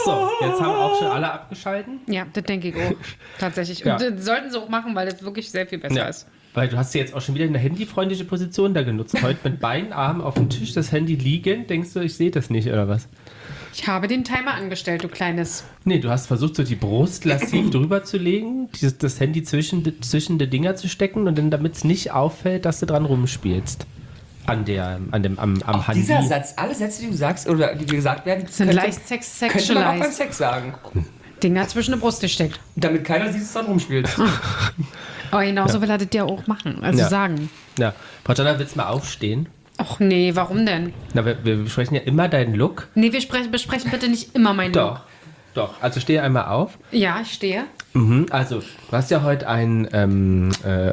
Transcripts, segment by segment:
So, jetzt haben auch schon alle abgeschalten. Ja, das denke ich auch. Tatsächlich. Ja. Und das sollten sie auch machen, weil das wirklich sehr viel besser ist. Weil du hast ja jetzt auch schon wieder eine handyfreundliche Position da genutzt. Heute mit beiden Armen auf dem Tisch, das Handy liegen. Denkst du, ich sehe das nicht, oder was? Ich habe den Timer angestellt, du Kleines. Nee, du hast versucht, so die Brust lassiv drüber zu legen, das Handy zwischen die Dinger zu stecken und dann, damit es nicht auffällt, dass du dran rumspielst. Am Handy. Dieser Satz, alle Sätze, die du sagst oder die gesagt werden, Sind leicht könnte man auch beim sexualized. Sex sagen. Dinger zwischen der Brust gesteckt. Damit keiner sieht, dass du dran rumspielst. Aber genauso will er das ja auch machen. Also Ja. sagen. Ja. Paulina, willst du mal aufstehen? Ach nee, warum denn? Na, wir besprechen ja immer deinen Look. Nee, wir besprechen bitte nicht immer meinen Look. Doch. Also steh einmal auf. Ja, ich stehe. Also, du hast ja heute ein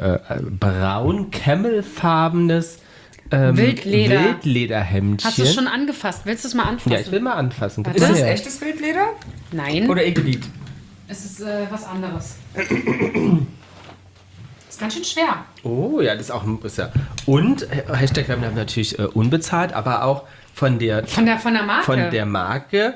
braun-camelfarbenes Wildlederhemdchen. Hast du es schon angefasst? Willst du es mal anfassen? Ja, ich will mal anfassen. Gib Ist mal das her. echtes Wildleder? Nein, Oder geliebt? es ist was anderes. Ist ganz schön schwer. Oh, ja, das ist auch Und Hashtag, wir haben natürlich unbezahlt, aber auch von der Marke. Von der Marke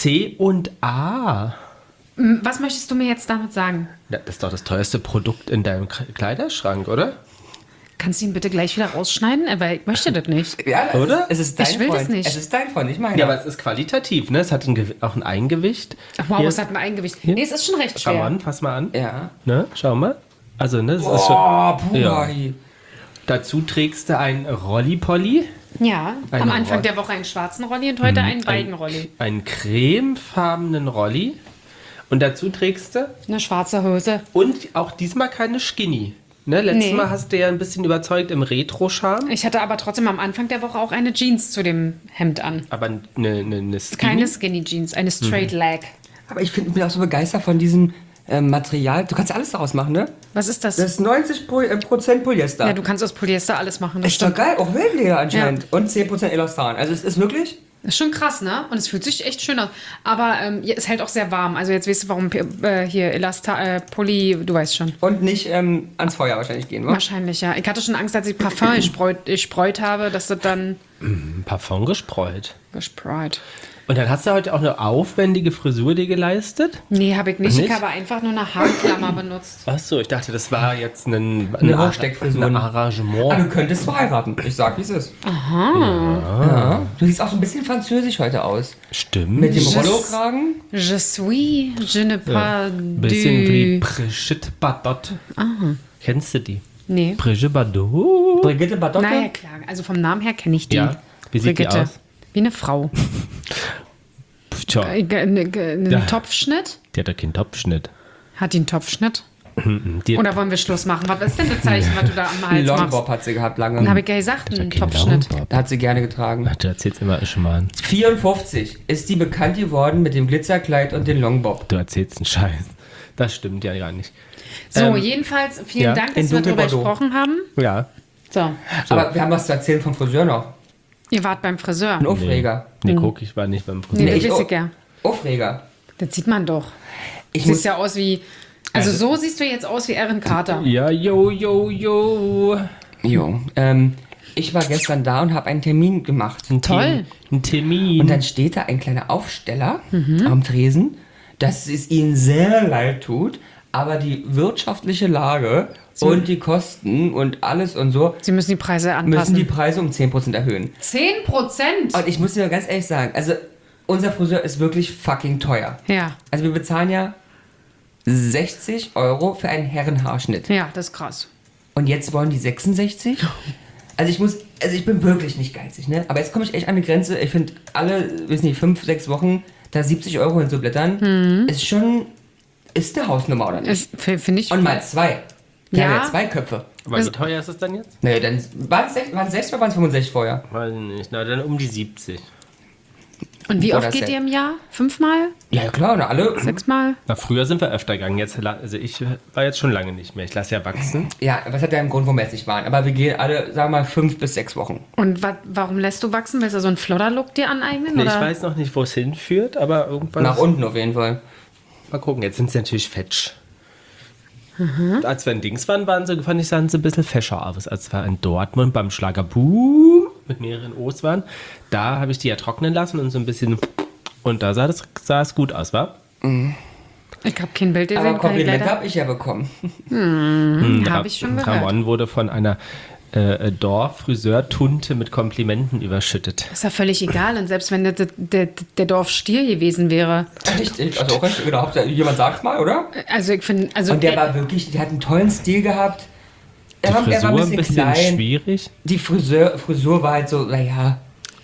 C&A. Was möchtest du mir jetzt damit sagen? Ja, das ist doch das teuerste Produkt in deinem Kleiderschrank, oder? Kannst du ihn bitte gleich wieder rausschneiden? Weil ich möchte das nicht. Ja, Oder? Es ist dein Ich will das Freund. nicht. Es ist dein Freund, nicht meiner. Ja, aber es ist qualitativ, ne? Es hat auch ein Eigengewicht. Ach, wow, Hier, es hat ein Eigengewicht. Hier. Nee, es ist schon recht Schau mal schwer. an, fass mal an. Ja. Ne? Schau mal. Also, ne? Das ist Oh, schon, ja. Puri. Dazu trägst du ein Rollipolli, Ja, am Eine Anfang Roll- der Woche einen schwarzen Rolli und heute einen Balkenrolli. einen cremefarbenen Rolli. Und dazu trägst du Eine schwarze Hose. und auch diesmal keine Skinny. Ne? Letztes Nee. Mal hast du ja ein bisschen überzeugt im Retro-Charme. Ich hatte aber trotzdem am Anfang der Woche auch eine Jeans zu dem Hemd an. Aber eine Skinny. Keine Skinny Jeans, eine Straight Leg. Aber ich bin auch so begeistert von diesem Material. Du kannst alles daraus machen, ne? Was ist das? Das ist 90% Polyester. Ja, du kannst aus Polyester alles machen. Das ist doch geil, auch Wildleder anscheinend. Ja. Und 10% Elastan. Also es ist wirklich... ist schon krass, ne? Und es fühlt sich echt schön aus. Aber es hält auch sehr warm. Also jetzt weißt du, warum hier Poly, du weißt schon. Und nicht ans Feuer wahrscheinlich gehen, wa? Wahrscheinlich, ja. Ich hatte schon Angst, als ich Parfum gespreut habe, dass das dann Parfum gespreut. gespreut. Und dann hast du heute auch eine aufwendige Frisur dir geleistet? Nee, habe ich nicht. Nicht? Ich habe einfach nur eine Haarklammer benutzt. Achso, ich dachte, das war jetzt eine Hochsteckfrisur. ein Arrangement. Aber du könntest verheiraten. Ich sag, wie es ist. Aha. Ja. Du siehst auch so ein bisschen französisch heute aus. Stimmt. Mit dem Just- Rollo-Kragen. Je suis, je ne pas Bisschen wie du... Brigitte Bardot. Kennst du die? Nee. Brigitte Bardot? Brigitte Badotte. Naja, klar. Also vom Namen her kenne ich die. Ja. Wie sieht die Brigitte. aus? Wie eine Frau. Tja, Einen Ja. Topfschnitt? die hat doch keinen Topfschnitt. Hat die einen Topfschnitt? Die Oder wollen wir Schluss machen? Was ist denn das Zeichen, was du da am Hals Longbob machst? hat sie gehabt Dann lange. habe ich ja gesagt, einen keinen Topfschnitt. Longbob. Da hat sie gerne getragen. Ach, du erzählst immer schon mal. 54 ist die bekannt geworden mit dem Glitzerkleid und dem Longbob. Du erzählst einen Scheiß. Das stimmt ja gar nicht. So, jedenfalls vielen ja, Dank, in dass wir darüber Dunkelbordeaux. gesprochen haben. Ja. So, Aber wir haben was zu erzählen vom Friseur noch. ihr wart beim Friseur. Ein Aufreger. Nee, guck, ich war nicht beim Friseur. Nee, das ich weiß auch. ich ja. Aufreger. Das sieht man doch. Ich Du muss, siehst ja aus wie... Also so siehst du jetzt aus wie Aaron Carter. Ja, yo. jo, ich war gestern da und habe einen Termin gemacht. Toll. Ein Termin. Und dann steht da ein kleiner Aufsteller am Tresen, dass es ihnen sehr leid tut, aber die wirtschaftliche Lage und die Kosten und alles und so Sie müssen die Preise müssen anpassen. die Preise um 10% erhöhen. 10%? Und ich muss dir ganz ehrlich sagen, also unser Friseur ist wirklich fucking teuer. Ja, Also wir bezahlen ja 60 Euro für einen Herrenhaarschnitt. ja, das ist krass. Und jetzt wollen die 66? Also ich bin wirklich nicht geizig, ne? Aber jetzt komme ich echt an eine Grenze. Ich finde, alle, wissen nicht, 5, 6 Wochen da 70 Euro hinzublättern, ist schon, ist eine Hausnummer, oder nicht? Finde ich... Und mal 2. Wir Ja. haben ja 2 Köpfe. Aber wie teuer ist es dann jetzt? Naja, dann waren es 60 oder waren es 65 vorher? Weiß ich nicht. Na, dann um die 70. Und wie Oder oft geht Set. ihr im Jahr? 5-mal? Ja, klar, na alle. 6-mal? Na, früher sind wir öfter gegangen. Jetzt, also ich war jetzt schon lange nicht mehr. Ich lasse ja wachsen. Ja, was hat ja einen Grund, warum wir jetzt nicht waren. Aber wir gehen alle, sagen wir mal, 5 bis 6 Wochen. Und warum lässt du wachsen? Willst du so einen Flodder-Look dir aneignen? Nee, oder? ich weiß noch nicht, wo es hinführt, aber irgendwann. Nach unten auf jeden Fall. Mal gucken, jetzt sind sie natürlich fetsch. Als wir in Dings waren, fand ich, sahen sie ein bisschen fescher aus. Als wir in Dortmund beim Schlager Boom mit mehreren O's waren, da habe ich die ja trocknen lassen und so ein bisschen Und da sah es gut aus, wa? Ich habe kein Bild gesehen. Aber Komplimente habe ich ja bekommen. Habe ich schon gehört. Ramon wurde von einer Dorffriseurtunte mit Komplimenten überschüttet. Ist ja völlig egal. Und selbst wenn der Dorfstier gewesen wäre. Echt? Also auch recht, genau. Jemand sagt's mal, oder? Also ich finde... Also, Und der war wirklich, der hat einen tollen Stil gehabt. Die Frisur ein bisschen klein. schwierig. Die Frisur war halt so, naja,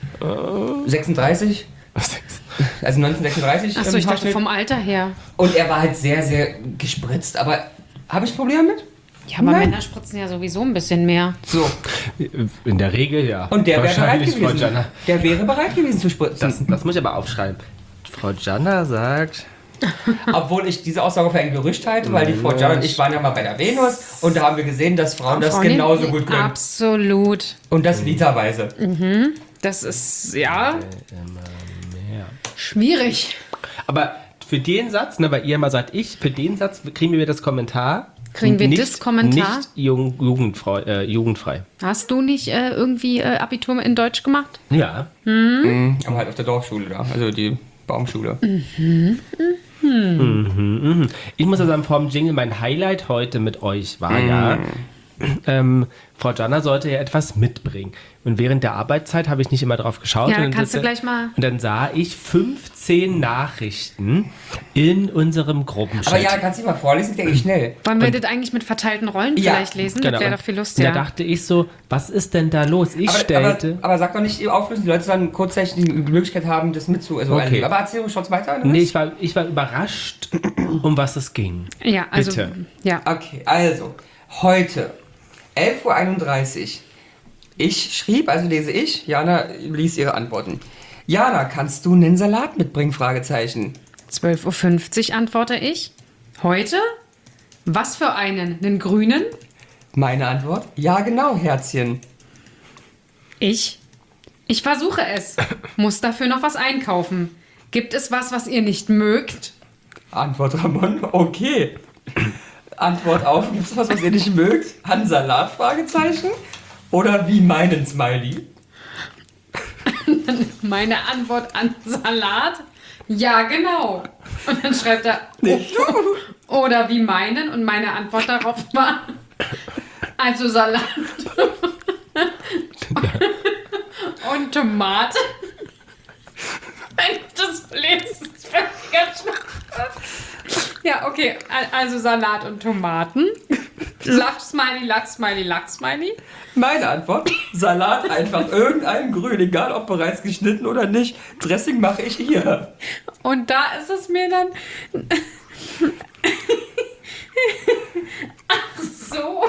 36. Also 1936. Achso, ich dachte Haarschnitt. vom Alter her. Und er war halt sehr, sehr gespritzt. Aber habe ich Probleme mit? Ja, aber Nein. Männer spritzen ja sowieso ein bisschen mehr. So. In der Regel, ja. Und der wäre bereit Wahrscheinlich, Frau gewesen. Janna. Der wäre bereit gewesen zu spritzen. Das muss ich aber aufschreiben. Frau Janna sagt... Obwohl ich diese Aussage für ein Gerücht halte, weil die Frau Janna und ich waren ja mal bei der Venus und da haben wir gesehen, dass Frauen das genauso gut können. Absolut. Und das literweise. Das ist, ja, schwierig. Aber für den Satz, ne, weil ihr immer sagt, für den Satz kriegen wir das Kommentar. Kriegen wir nicht, das Kommentar? Nicht jugendfrei. Hast du nicht irgendwie Abitur in Deutsch gemacht? Ja. Aber halt auf der Dorfschule da, also die Baumschule. Ich muss ja sagen, vor dem Jingle, mein Highlight heute mit euch war ja, Frau Janna sollte ja etwas mitbringen. Und während der Arbeitszeit habe ich nicht immer drauf geschaut. Ja, und kannst du gleich mal... Und dann sah ich 15 Nachrichten in unserem Gruppenchat. Aber ja, kannst du mal vorlesen, denke ich schnell. Wollen wir das eigentlich mit verteilten Rollen Ja, vielleicht lesen? Genau. Das wäre doch viel Lust, Und ja. da dachte ich so, was ist denn da los? Ich stellte... Aber sag doch nicht auflösen, die Leute sollen kurzzeitig die Möglichkeit haben, das Okay. Aber erzähl uns schon weiter. Oder? Nee, ich war überrascht, um was es ging. Ja, also, Bitte. ja. Okay, also, heute, 11.31 Uhr. Ich schrieb, also lese ich, Jana liest ihre Antworten. Jana, kannst du einen Salat mitbringen? Fragezeichen. 12.50 Uhr antworte ich. Heute? Was für einen? Einen grünen? Meine Antwort, ja genau, Herzchen. Ich versuche es. Muss dafür noch was einkaufen. Gibt es was ihr nicht mögt? Antwort Ramon, okay. Antwort auf, gibt es was ihr nicht mögt? An Salat? Fragezeichen. Oder wie meinen Smiley? Meine Antwort an Salat? Ja, genau. Und dann schreibt er, oder wie meinen? Und meine Antwort darauf war, also Salat und Tomate. Wenn ich das lese, ist völlig ganz schlimm. Ja, okay, also Salat und Tomaten. Lachsmiley, Lachsmiley, Lachsmiley. Meine Antwort, Salat einfach irgendein Grün, egal ob bereits geschnitten oder nicht. Dressing mache ich hier. Und da ist es mir dann... Ach so.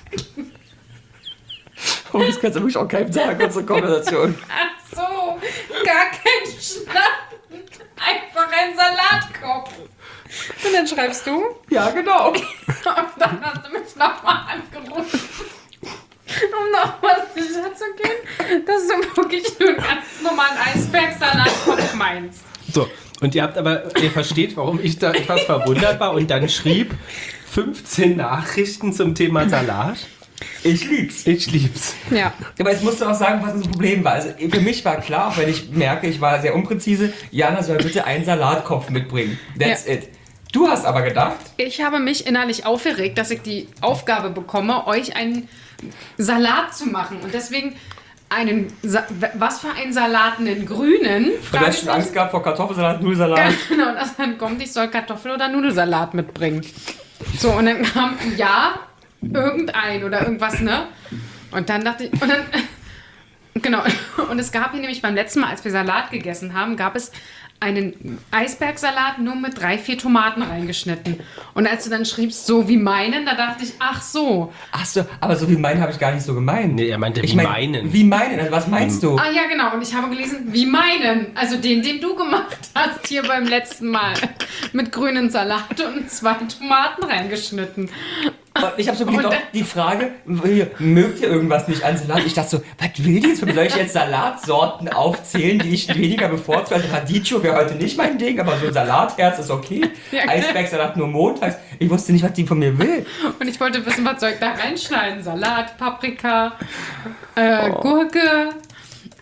Oh, das kannst du wirklich auch keinem sagen, unsere Konversation. Ach so. Gar kein Schnappen. Einfach ein Salatkopf. Und dann schreibst du... Ja, genau. Und dann hast du mich nochmal angerufen, um nochmal sicher zu gehen, dass du wirklich nur einen ganz normalen Eisbergsalatkopf meinst. So, und ihr versteht, warum ich da etwas verwundert war und dann schrieb 15 Nachrichten zum Thema Salat. Ich lieb's. Ich lieb's. Ja. Aber jetzt musst du auch sagen, was das Problem war. Also für mich war klar, auch wenn ich merke, ich war sehr unpräzise, Jana soll bitte einen Salatkopf mitbringen. That's it. Du hast aber gedacht... Ich habe mich innerlich aufgeregt, dass ich die Aufgabe bekomme, euch einen Salat zu machen. Und deswegen was für einen Salat? Einen grünen? Du hast schon Angst gehabt vor Kartoffelsalat, Nudelsalat. Genau, dass dann kommt, ich soll Kartoffel- oder Nudelsalat mitbringen. So, und dann kam, ja, irgendein oder irgendwas, ne? Und dann dachte ich, genau, und es gab hier nämlich beim letzten Mal, als wir Salat gegessen haben, gab es einen Eisbergsalat nur mit 3-4 Tomaten reingeschnitten. Und als du dann schriebst, so wie meinen, da dachte ich, ach so. Ach so, aber so wie meinen habe ich gar nicht so gemeint. Nee, er meinte ich wie mein, meinen. Wie meinen? Also was meinst du? Ah ja, genau. Und ich habe gelesen, wie meinen. Also den du gemacht hast hier beim letzten Mal. Mit grünen Salat und 2 Tomaten reingeschnitten. Und ich habe so geliebt, Und auch die Frage, mögt ihr irgendwas nicht an Salat? Ich dachte so, was will die jetzt? Soll ich jetzt Salatsorten aufzählen, die ich weniger bevorzuge? Also Radicchio wäre heute nicht mein Ding, aber so ein Salatherz ist okay. Ja, Eisbergsalat nur montags. Ich wusste nicht, was die von mir will. Und ich wollte wissen, was soll ich da reinschneiden? Salat, Paprika, Gurke.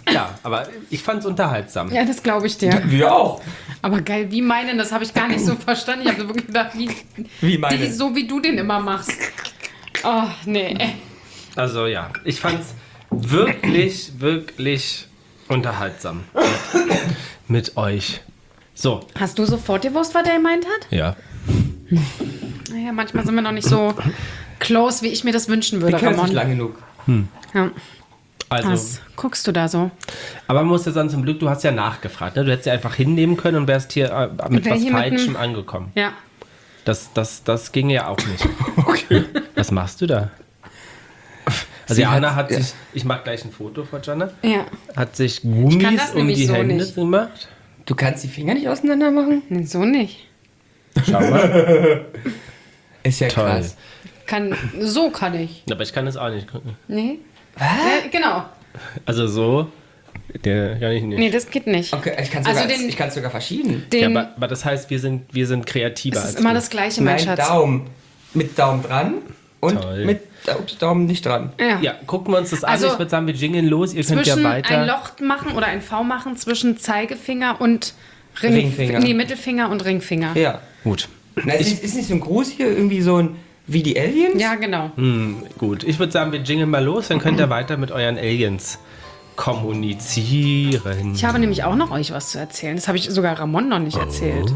Ja, aber ich fand es unterhaltsam. Ja, das glaube ich dir. Wir auch. Aber geil, wie meinen, das habe ich gar nicht so verstanden. Ich habe wirklich gedacht, Wie meine? so wie du den immer machst. Oh, nee. Also ja, ich fand es wirklich, wirklich unterhaltsam mit euch. So. Hast du sofort gewusst, was der gemeint hat? Ja. Naja, manchmal sind wir noch nicht so close, wie ich mir das wünschen würde, Wir kennen Ramon. nicht lang genug. Ja. Also, Was guckst du da so? aber man muss ja sagen, zum Glück, du hast ja nachgefragt. Ne? Du hättest ja einfach hinnehmen können und wärst hier mit Wär was hier mit Falschem angekommen. Ja. Das ging ja auch nicht. Okay. Was machst du da? Also Sie Jana hat- hat sich, ich mache gleich ein Foto von Jana, Ja. hat sich kann Gummis das um nämlich die so Hände nicht. gemacht. Du kannst die Finger nicht auseinander machen? Nee, so nicht. Schau mal. Ist ja Toll. krass. So kann ich. Aber ich kann das auch nicht gucken. Nee? Ja, genau. Also so, der kann ich nicht. Nee, das geht nicht. Okay, ich kann Also es sogar verschieben. Ja, Den, aber das heißt, wir sind kreativer es als ist immer du. das Gleiche, mein Nein, Schatz. Daumen. Mit Daumen dran und Toll. mit Daumen nicht dran. Ja. Ja, gucken wir uns das an. Also, Ich würde sagen, wir jingeln los. Ihr könnt ja Zwischen weiter. ein Loch machen oder ein V machen zwischen Zeigefinger und Ringfinger. Nee, Mittelfinger und Ringfinger. Ja. Gut. Na, ist nicht so ein Gruß hier irgendwie so ein wie die Aliens? Ja, genau. Gut. Ich würde sagen, wir jingeln mal los. Dann könnt ihr weiter mit euren Aliens kommunizieren. Ich habe nämlich auch noch euch was zu erzählen. Das habe ich sogar Ramon noch nicht erzählt.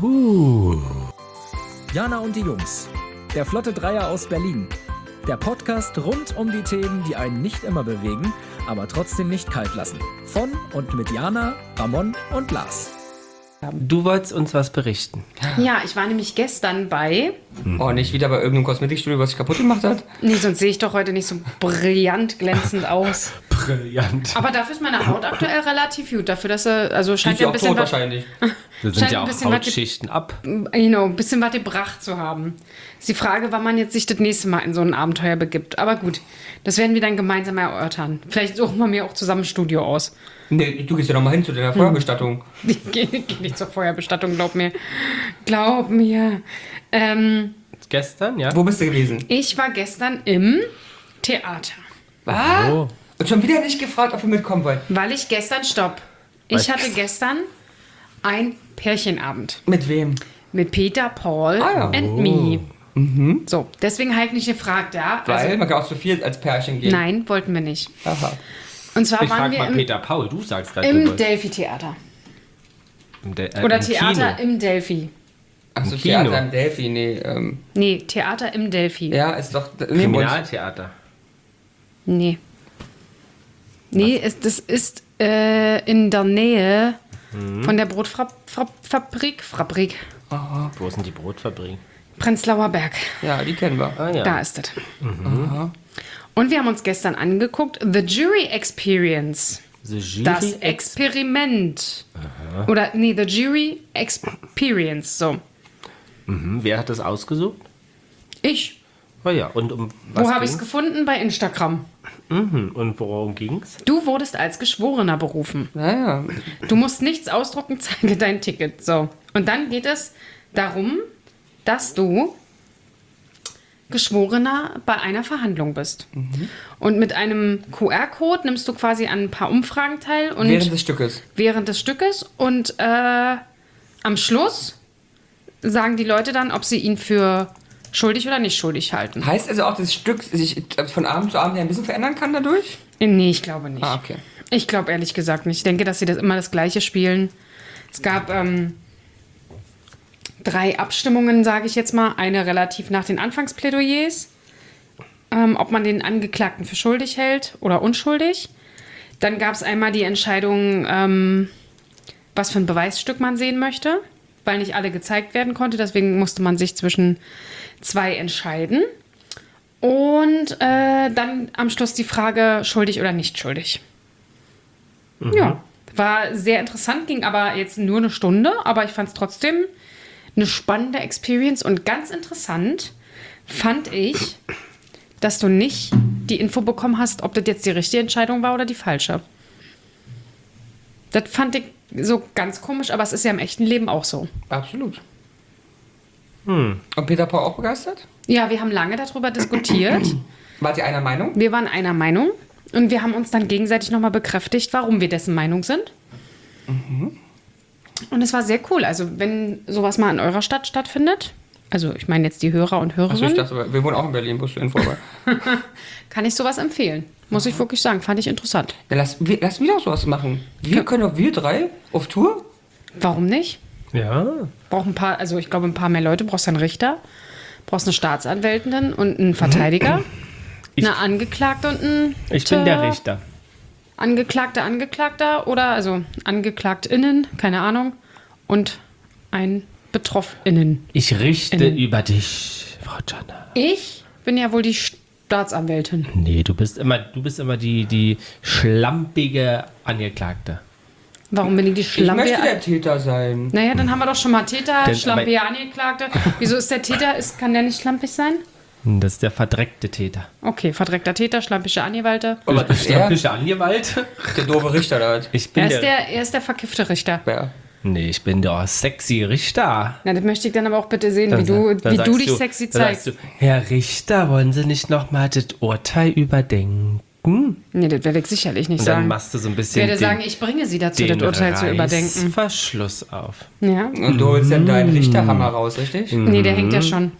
Jana und die Jungs. Der Flotte Dreier aus Berlin. Der Podcast rund um die Themen, die einen nicht immer bewegen, aber trotzdem nicht kalt lassen. Von und mit Jana, Ramon und Lars. Du wolltest uns was berichten. Ja, ich war nämlich gestern bei. Oh, nicht wieder bei irgendeinem Kosmetikstudio, was sich kaputt gemacht hat? Nee, sonst sehe ich doch heute nicht so brillant glänzend aus. Brillant. Aber dafür ist meine Haut aktuell relativ gut. Dafür, dass sie, also Die scheint ist ja ja ein auch bisschen tot was, wahrscheinlich. Da sind scheint ja ein auch bisschen was- Hautschichten ab. ein bisschen was gebracht zu haben. Ist die Frage, wann man jetzt sich das nächste Mal in so ein Abenteuer begibt. Aber gut, das werden wir dann gemeinsam erörtern. Vielleicht suchen wir mir auch zusammen ein Studio aus. Nee, du gehst ja noch mal hin zu deiner Feuerbestattung. Ich gehe nicht zur Feuerbestattung, glaub mir. Glaub mir. Gestern, ja? Wo bist du gewesen? Ich war gestern im Theater. Was? Oh. Und schon wieder nicht gefragt, ob wir mitkommen wollen. Weil ich gestern, Was? ich hatte gestern ein Pärchenabend Mit wem? mit Peter, Paul Ah, ja. and me. So, deswegen halt nicht gefragt, ja. Weil Also, man kann auch zu viel als Pärchen gehen. nein, wollten wir nicht. Aha. Und zwar Ich waren frage wir mal im, Peter Paul, du sagst gerade, im du wolltest. Delphi-Theater. Oder Oder Theater im Delphi. Achso, Im Kino. Theater im Delphi, nee. Nee, Theater im Delphi. Ja, ist doch. Nee, Kriminaltheater. Nee. Nee, das ist in der Nähe von der Brotfabrik. Wo ist denn die Brotfabrik? Prenzlauer Berg. ja, die kennen wir. Ah ja. Da ist es. Und wir haben uns gestern angeguckt, The Jury Experience. The Jury Das Experiment. Oder, nee, The Jury Experience. So. Wer hat das ausgesucht? Ich. Oh ja, und um was Wo habe ich es ging's? gefunden? Bei Instagram. Und worum ging's? Du wurdest als Geschworener berufen. Naja. Du musst nichts ausdrucken, zeige dein Ticket. So. Und dann geht es darum, dass du Geschworener bei einer Verhandlung bist. Und mit einem QR-Code nimmst du quasi an ein paar Umfragen teil. Und Während des Stückes. während des Stückes. Und am Schluss sagen die Leute dann, ob sie ihn für schuldig oder nicht schuldig halten. Heißt also auch, dass das Stück sich von Abend zu Abend ja ein bisschen verändern kann dadurch? Nee, ich glaube nicht. Ah, okay. Ich glaube ehrlich gesagt nicht. Ich denke, dass sie das immer das Gleiche spielen. Es gab 3 Abstimmungen, sage ich jetzt mal. Eine relativ nach den Anfangsplädoyers, ob man den Angeklagten für schuldig hält oder unschuldig. Dann gab es einmal die Entscheidung, was für ein Beweisstück man sehen möchte, weil nicht alle gezeigt werden konnte. Deswegen musste man sich zwischen 2 entscheiden. Und dann am Schluss die Frage, schuldig oder nicht schuldig. Ja, war sehr interessant, ging aber jetzt nur eine Stunde, aber ich fand es trotzdem eine spannende Experience. Und ganz interessant fand ich, dass du nicht die Info bekommen hast, ob das jetzt die richtige Entscheidung war oder die falsche. Das fand ich so ganz komisch, aber es ist ja im echten Leben auch so. Absolut. Und Peter Paul auch begeistert? Ja, wir haben lange darüber diskutiert. Wart ihr einer Meinung? Wir waren einer Meinung. Und wir haben uns dann gegenseitig nochmal bekräftigt, warum wir dessen Meinung sind. Und es war sehr cool. Also wenn sowas mal in eurer Stadt stattfindet, also ich meine jetzt die Hörer und Achso, ich Hörerinnen, dachte, wir wohnen auch in Berlin, wusstest du Info. kann ich sowas empfehlen. Muss ich wirklich sagen, fand ich interessant. Ja, lass wieder auch sowas machen. Wir können doch, wir drei auf Tour. Warum nicht? Ja. Braucht ein paar, also ich glaube ein paar mehr Leute. Brauchst einen Richter, brauchst eine Staatsanwältin und einen Verteidiger, eine Angeklagte und ein Ich bin der Richter. Angeklagter oder also AngeklagtInnen, keine Ahnung, und ein BetroffInnen. Ich richte Innen. über dich, Frau Jana. Ich bin ja wohl die Staatsanwältin. Nee, du bist immer die schlampige Angeklagte. Warum bin ich die Ich Schlampe? möchte der Täter sein. Naja, dann haben wir doch schon mal Täter, Denn- schlampige Angeklagte. Wieso ist der Täter, kann der nicht schlampig sein? Das ist der verdreckte Täter. Okay, verdreckter Täter, schlampige Angewalte. Aber das ist er, Schlampige Angewalte? der doofe Richter da. Ich bin Er ist der verkiffte Richter. Ja. Nee, ich bin der sexy Richter. Na, das möchte ich dann aber auch bitte sehen, Dann wie sagst du dich sexy dann sagst zeigst. du, Herr Richter, wollen Sie nicht nochmal das Urteil überdenken? Nee, das werde ich sicherlich nicht Und dann sagen. machst du so ein Ich bisschen werde sagen, ich bringe sie dazu, das den Urteil zu überdenken. Verschluss auf. Ja? Und du holst dann deinen Richterhammer raus, richtig? Nee, der hängt ja schon.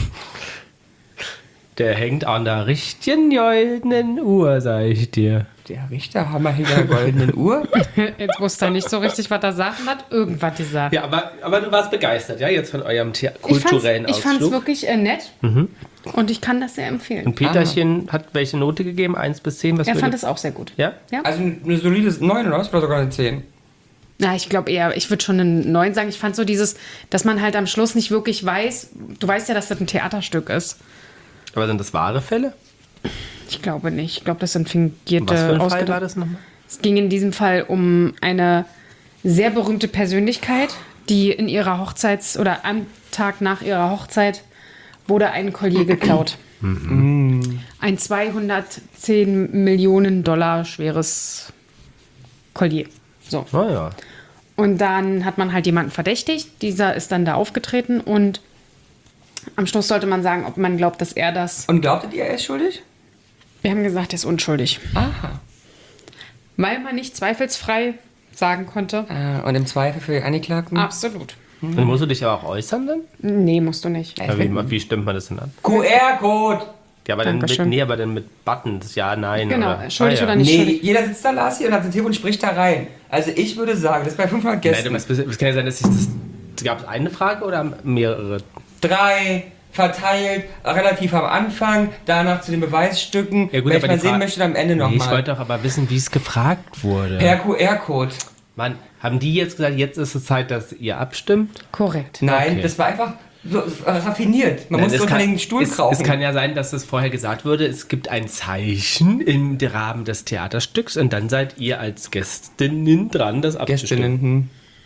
Der hängt an der richtigen goldenen Uhr, sag ich dir. Der Richterhammer hinter der goldenen Uhr? Jetzt wusste er nicht so richtig, was er sagt und hat irgendwas gesagt. Ja, aber du warst begeistert, ja, jetzt von eurem kulturellen Ich fand es Ausflug. wirklich nett und ich kann das sehr empfehlen. Und Peterchen hat welche Note gegeben? 1 bis 10? Was Er fand würde- es auch sehr gut. Ja? Ja? Also eine solide 9 oder was? Oder sogar eine 10? Na, ich glaube eher, ich würde schon einen 9 sagen. Ich fand so dieses, dass man halt am Schluss nicht wirklich weiß, du weißt ja, dass das ein Theaterstück ist. Aber sind das wahre Fälle? Ich glaube nicht. Ich glaube, das sind fingierte Was für ein Fall ausgedacht- war das nochmal? Es ging in diesem Fall um eine sehr berühmte Persönlichkeit, die in ihrer oder am Tag nach ihrer Hochzeit wurde ein Collier geklaut. Ein 210 Millionen Dollar schweres Collier. So. Naja. Und dann hat man halt jemanden verdächtigt. Dieser ist dann da aufgetreten und am Schluss sollte man sagen, ob man glaubt, dass er das. Und glaubtet ihr, er ist schuldig? Wir haben gesagt, er ist unschuldig. Aha. Weil man nicht zweifelsfrei sagen konnte. Und im Zweifel für die Angeklagten? Absolut. Und musst du dich aber auch äußern dann? Nee, musst du nicht. Ja, wie stimmt man das denn an? QR-Code! Ja, aber dann Dankeschön. aber dann mit Buttons, ja, nein. Genau, schuldig ja. oder nicht Nee, schuldig. jeder sitzt da, Lars, hier und hat sein Telefon und spricht da rein. Also ich würde sagen, das ist bei 500 Nein, Gästen. es kann ja sein, dass ich das. Gab es eine Frage oder mehrere? 3 verteilt, relativ am Anfang, danach zu den Beweisstücken. Ja, gut, Wenn aber ich mal die sehen Frage- möchte, dann am Ende Nee, ich nochmal. wollte doch aber wissen, wie es gefragt wurde. Per QR-Code. Mann, haben die jetzt gesagt, jetzt ist es Zeit, dass ihr abstimmt? Korrekt. Nein, Okay. das war einfach so raffiniert. Man Nein, muss es unter kann- den Stuhl es krauchen. kann ja sein, dass es vorher gesagt wurde, es gibt ein Zeichen im Rahmen des Theaterstücks und dann seid ihr als Gästinnen dran, das abzustimmen. Gästinnen. Hm.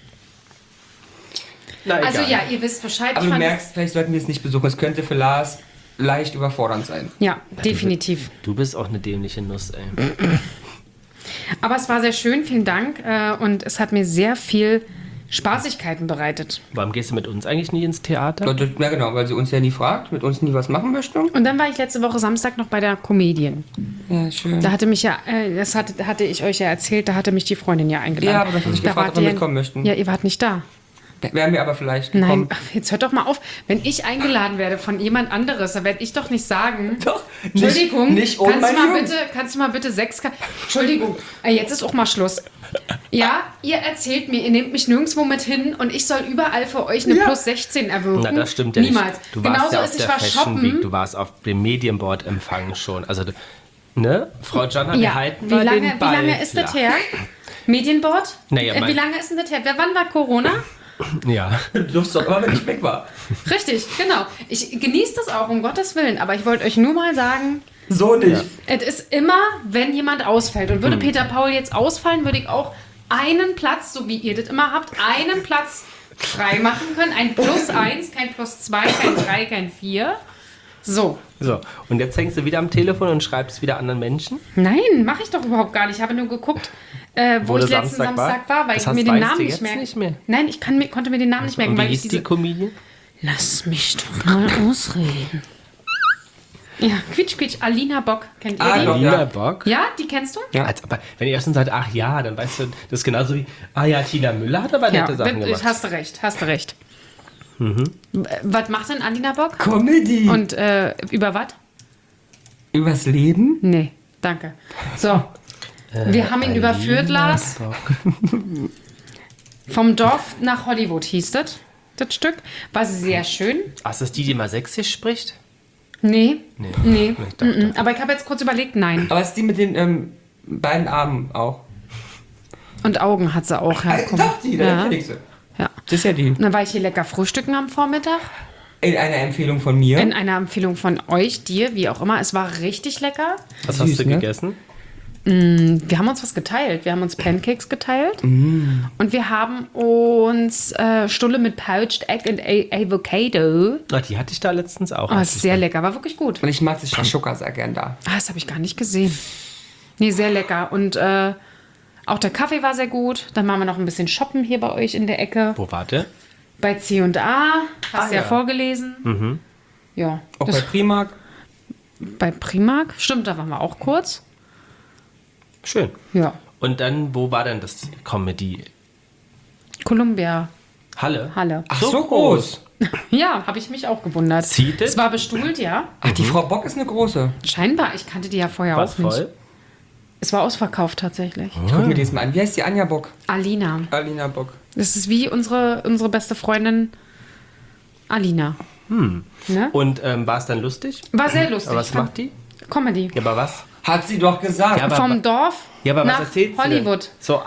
Na, Also egal. ja, ihr wisst Bescheid. Aber Ich du fand merkst, vielleicht sollten wir es nicht besuchen. Es könnte für Lars leicht überfordernd sein. ja, definitiv. Du bist auch eine dämliche Nuss, ey. Aber es war sehr schön, vielen Dank. Und es hat mir sehr viel Spaßigkeiten bereitet. Warum gehst du mit uns eigentlich nie ins Theater? Ja genau, weil sie uns ja nie fragt, mit uns nie was machen möchte. Und dann war ich letzte Woche Samstag noch bei der Comedian. Ja, schön. Da hatte mich ja, hatte ich euch ja erzählt, da hatte mich die Freundin ja eingeladen. Ja, aber das hatte ich Da gefragt, wart ob wir ihr- mitkommen möchten. Ja, ihr wart nicht da. Wären wir aber vielleicht Nein, gekommen. ach, jetzt hört doch mal auf. Wenn ich eingeladen werde von jemand anderes, dann werde ich doch nicht sagen. Doch, Entschuldigung, nicht ohne kannst, du meine mal Jungs. kannst du mal bitte 6 Entschuldigung, jetzt ist auch mal Schluss. Ja, ihr erzählt mir, ihr nehmt mich nirgendwo mit hin und ich soll überall für euch eine plus 16 erwirken. Na, das stimmt ja Niemals. nicht. Du warst Genauso ja auf ist, ich der war Fashion shoppen. Week, du warst auf dem Medienboard-Empfang schon. Also, ne? Frau Jana, wir Ja, halten wie mal lange, den wie Ball lange ist das flach. her? Medienboard? Naja, Wie mein- lange ist denn das her? Wann war Corona? Ja. Du durfst doch immer, wenn ich weg war. Richtig, genau. Ich genieße das auch, um Gottes Willen. Aber ich wollte euch nur mal sagen, So nicht. es ist immer, wenn jemand ausfällt. Und würde Peter Paul jetzt ausfallen, würde ich auch einen Platz, so wie ihr das immer habt, einen Platz frei machen können. Ein +1, kein +2, kein 3, kein 4. So. So, und jetzt hängst du wieder am Telefon und schreibst wieder anderen Menschen. Nein, mache ich doch überhaupt gar nicht. Ich habe nur geguckt, wo Wo ich der letzten Samstag war? Samstag war, weil Das ich mir den weißt Namen du nicht jetzt merken. nicht mehr. Nein, konnte mir den Namen nicht merken, Und wie weil ich hieß die diese... Comedian? Lass mich doch mal ausreden. Ja, Quietsch, Quietsch, Alina Bock. Kennt ihr Ah, die? doch. Lila Ja. Bock. Ja, die kennst du? Ja. Als, aber wenn ihr schon sagt, ach ja, dann weißt du, das ist genauso wie, Tina Müller hat aber nette Sachen gemacht. hast du recht. Was macht denn Alina Bock? Comedy. Und über was? Übers Leben? Nee, danke. So, wir haben ihn überführt, Lars. Vom Dorf nach Hollywood hieß das Stück. War sehr schön. Ach, ist das die mal sächsisch spricht? Nee. Ich dachte. Aber ich habe jetzt kurz überlegt, nein. Aber ist die mit den beiden Armen auch? Und Augen hat sie auch. Ja, guck mal. Doch, die, Ja. kenn ich sie. Ja. Das ist ja die. Und dann war ich hier lecker frühstücken am Vormittag. In einer Empfehlung von mir. In einer Empfehlung von euch, dir, wie auch immer. Es war richtig lecker. Was Süß, hast du ne? gegessen? Wir haben uns was geteilt. Wir haben uns Pancakes geteilt. Und wir haben uns Stulle mit Poached Egg und Avocado. Ah, die hatte ich da letztens auch. Oh, als ist ich sehr da- lecker. War wirklich gut. Und ich mag das Shashoka sehr gern da. Ah, das habe ich gar nicht gesehen. Nee, sehr lecker. Und auch der Kaffee war sehr gut. Dann machen wir noch ein bisschen shoppen hier bei euch in der Ecke. Wo warte? Bei C&A. Hast du ja ja. vorgelesen. Ja. Auch bei Das, Primark. bei Primark. Stimmt, da waren wir auch kurz. Schön. Ja. Und dann, wo war denn das Comedy? Columbia Halle? Halle. Ach, so groß. Ja, habe ich mich auch gewundert. Zieht es? Es war bestuhlt, ja. Ach, die Frau Bock ist eine große. Scheinbar. Ich kannte die ja vorher War's auch nicht. voll? Es war ausverkauft tatsächlich. Ich guck mir die jetzt mal an. Wie heißt die Anja Bock? Alina. Alina Bock. Das ist wie unsere beste Freundin Alina. Ne? Und war es dann lustig? War sehr lustig. Aber was macht die? Comedy. Ja, aber was? Hat sie doch gesagt. Ja, aber- Vom Dorf Ja, aber was nach erzählt sie Hollywood. denn? So,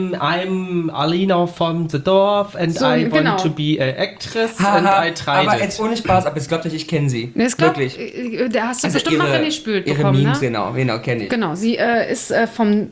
I'm Alina from the Dorf and So, I genau. want to be an actress Haha, and I tried aber it. jetzt ohne Spaß, aber es glaubt euch, ich kenne sie. Ne, ist glaub, Wirklich. Da hast du bestimmt noch gespült ihre bekommen, Memes, ne? genau, kenne ich. Genau, sie ist von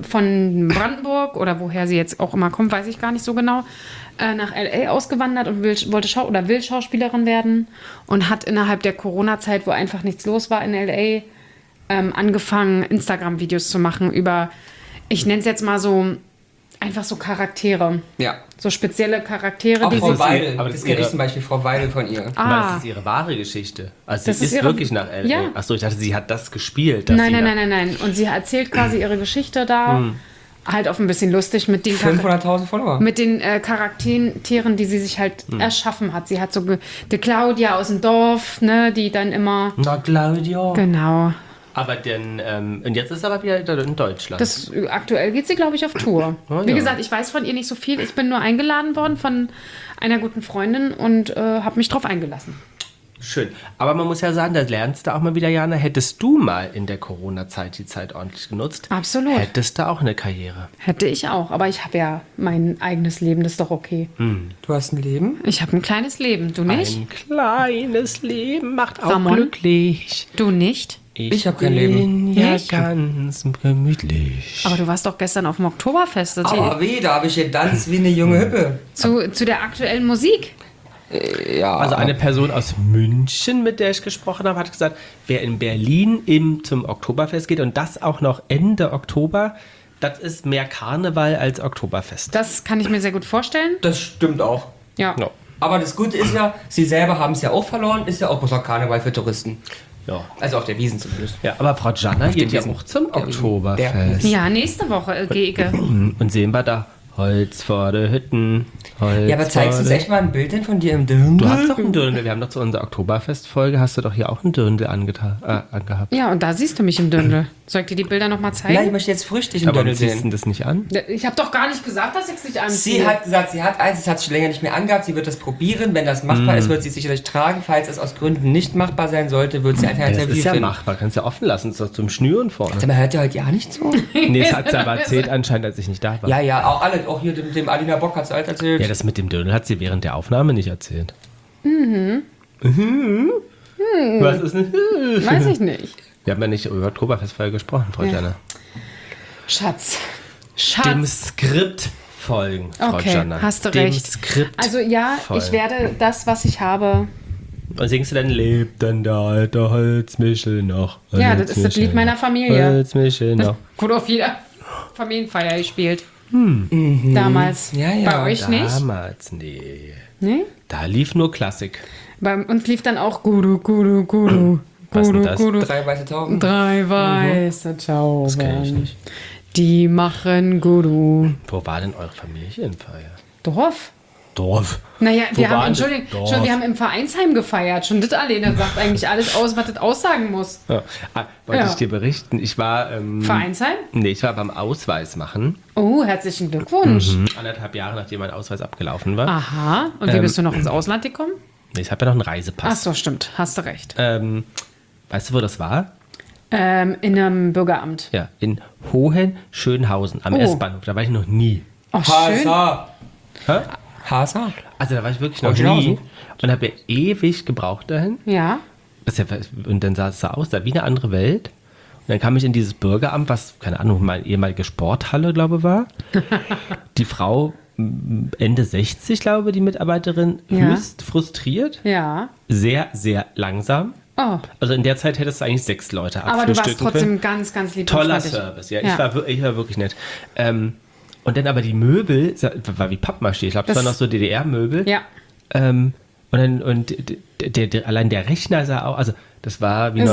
Brandenburg oder woher sie jetzt auch immer kommt, weiß ich gar nicht so genau, nach L.A. ausgewandert und will Schauspielerin werden und hat innerhalb der Corona-Zeit, wo einfach nichts los war in L.A., angefangen, Instagram-Videos zu machen über, ich nenne es jetzt mal so, einfach so Charaktere. Ja. So spezielle Charaktere, Auch die Frau sie... Weidel. aber Das das kenne ich ihre- zum Beispiel, Frau Weidel von ihr. Aber das Ah, ist ihre wahre Geschichte. Also Das sie ist ist ihre- wirklich nach L.A. Ja. Achso, ich dachte, sie hat das gespielt. dass sie nein. Und sie erzählt quasi ihre Geschichte da, halt auf ein bisschen lustig mit den 500.000 Follower. mit den Charakteren, die sie sich halt erschaffen hat. Sie hat so die Claudia aus dem Dorf, ne, die dann immer... Na, Claudio. Genau. Aber denn, und jetzt ist er aber wieder in Deutschland. Aktuell geht sie, glaube ich, auf Tour. Oh, Wie ja. gesagt, ich weiß von ihr nicht so viel. Ich bin nur eingeladen worden von einer guten Freundin und habe mich drauf eingelassen. Schön. Aber man muss ja sagen, da lernst du auch mal wieder, Jana, hättest du mal in der Corona-Zeit die Zeit ordentlich genutzt, Absolut. hättest du auch eine Karriere. Hätte ich auch. Aber ich habe ja mein eigenes Leben, das ist doch okay. Du hast ein Leben? Ich habe ein kleines Leben. Du nicht? Ein kleines Leben macht auch Ramon? glücklich. Du nicht? Ich hab kein Leben. bin ja Nicht? ganz gemütlich. Aber du warst doch gestern auf dem Oktoberfest. Aber wie, da habe ich getanzt wie eine junge Hüppe. Zu der aktuellen Musik. Ja. Also eine Person aus München, mit der ich gesprochen habe, hat gesagt, wer in Berlin zum Oktoberfest geht und das auch noch Ende Oktober, das ist mehr Karneval als Oktoberfest. Das kann ich mir sehr gut vorstellen. Das stimmt auch. Ja. Ja. Aber das Gute ist ja, sie selber haben es ja auch verloren, ist ja auch bloß noch Karneval für Touristen. Ja. Also auf der Wiesn zumindest. Ja, aber Frau Janna geht ja Wiesen. auch zum Der Wiesen. Oktoberfest. Ja, nächste Woche gehe ich. Und sehen wir da Holz vor der Hütten. Holz Ja, aber zeigst du uns vor echt mal ein Bild denn von dir im Dirndl? Du hast doch einen Dirndl. Wir haben doch zu unserer Oktoberfest-Folge, hast du doch hier auch einen Dirndl angehabt. Ja, und da siehst du mich im Dirndl. Soll ich dir die Bilder nochmal Nein, ich zeigen? möchte jetzt frühstück im Aber Dirndl warum ziehst du sehen. das nicht an? Ich habe doch gar nicht gesagt, dass ich es nicht anziehe. Sie hat gesagt, sie hat eins, das hat sie schon länger nicht mehr angehabt, sie wird das probieren. Wenn das machbar ist, wird sie es sicherlich tragen. Falls es aus Gründen nicht machbar sein sollte, wird sie Ja, das alternativ ist ja finden. machbar. Kannst ja offen lassen. Das ist doch zum Schnüren vorne. Man hört ja heute ja nicht so. Nee, das hat sie aber erzählt anscheinend, als ich nicht da war. Ja, ja, auch alle, auch hier dem Alina Bock hat es alt erzählt. Ja, das mit dem Dirndl hat sie während der Aufnahme nicht erzählt. Was ist denn? Weiß ich nicht. Wir haben ja nicht über Oktoberfestfolge gesprochen, Frau Janna. Schatz. Dem Skript folgen, Frau Okay, Janna. hast du Dem recht. Skript Also ja, folgen. ich werde das, was ich habe. Und singst du dann, lebt dann der alte Holzmichel noch? Ja, das ist das Lied meiner Familie. Holzmichel noch. Wurde auf jeder Familienfeier gespielt. Damals. Ja, ja. Bei euch nicht? Damals, nee. Nee? Da lief nur Klassik. Bei uns lief dann auch Guru, Guru, Guru. Was denn das? 3 weiße Tauben. 3 weiße Tauben. Das kenn ich nicht. Die machen Guru. Wo war denn eure Familienfeier? Dorf? Dorf. Naja, Wo wir war haben, das Dorf? wir haben im Vereinsheim gefeiert. Schon das alleine sagt eigentlich alles aus, was das aussagen muss. Ja. Wollte Ja. ich dir berichten. Ich war... Vereinsheim? Nee, ich war beim Ausweis machen. Oh, herzlichen Glückwunsch. 1,5 Jahre, nachdem mein Ausweis abgelaufen war. Aha. Und wie bist du noch ins Ausland gekommen? Nee, ich habe ja noch einen Ach Reisepass. so, stimmt. Hast du recht. Weißt du, wo das war? In einem Bürgeramt. Ja, in Hohenschönhausen am Oh. S-Bahnhof. Da war ich noch nie. Oh, schön. Hä? Hasa. Also da war ich wirklich noch Hohenschönhausen. nie. Und habe ja ewig gebraucht dahin. Ja. Und dann sah es da aus, da wie eine andere Welt. Und dann kam ich in dieses Bürgeramt, was, keine Ahnung, meine ehemalige Sporthalle, glaube ich, war. Die Frau, Ende 60, glaube ich, die Mitarbeiterin, Ja. höchst frustriert. Ja. Sehr, sehr langsam. Oh. Also in der Zeit hättest du eigentlich 6 Leute Aber du warst abfrühstücken trotzdem können. ganz, ganz lieb. Toller und freundlich. Service, ja. Ja. Ich war wirklich nett. Und dann aber die Möbel, war wie Pappmaché. Ich glaube, das Das- waren noch so DDR-Möbel. Ja. Allein der Rechner sah auch, also das war wie Es-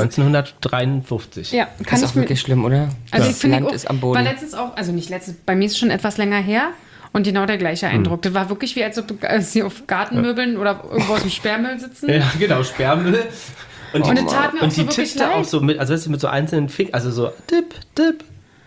1953. Ja, Das kann ist ich auch mir. wirklich schlimm, oder? Also Das ich finde Land auch, ist am Boden. war letztens auch, also nicht letztens, bei mir ist es schon etwas länger her und genau der gleiche Hm. Eindruck. Das war wirklich wie, als ob du sie auf Gartenmöbeln oder irgendwo aus dem Sperrmüll sitzen. Ja, genau, Sperrmüll. Und es tat mir auch Und so die wirklich tippte leid. auch so mit, also weißt du, mit so einzelnen Fingern, also so Tipp, Tipp,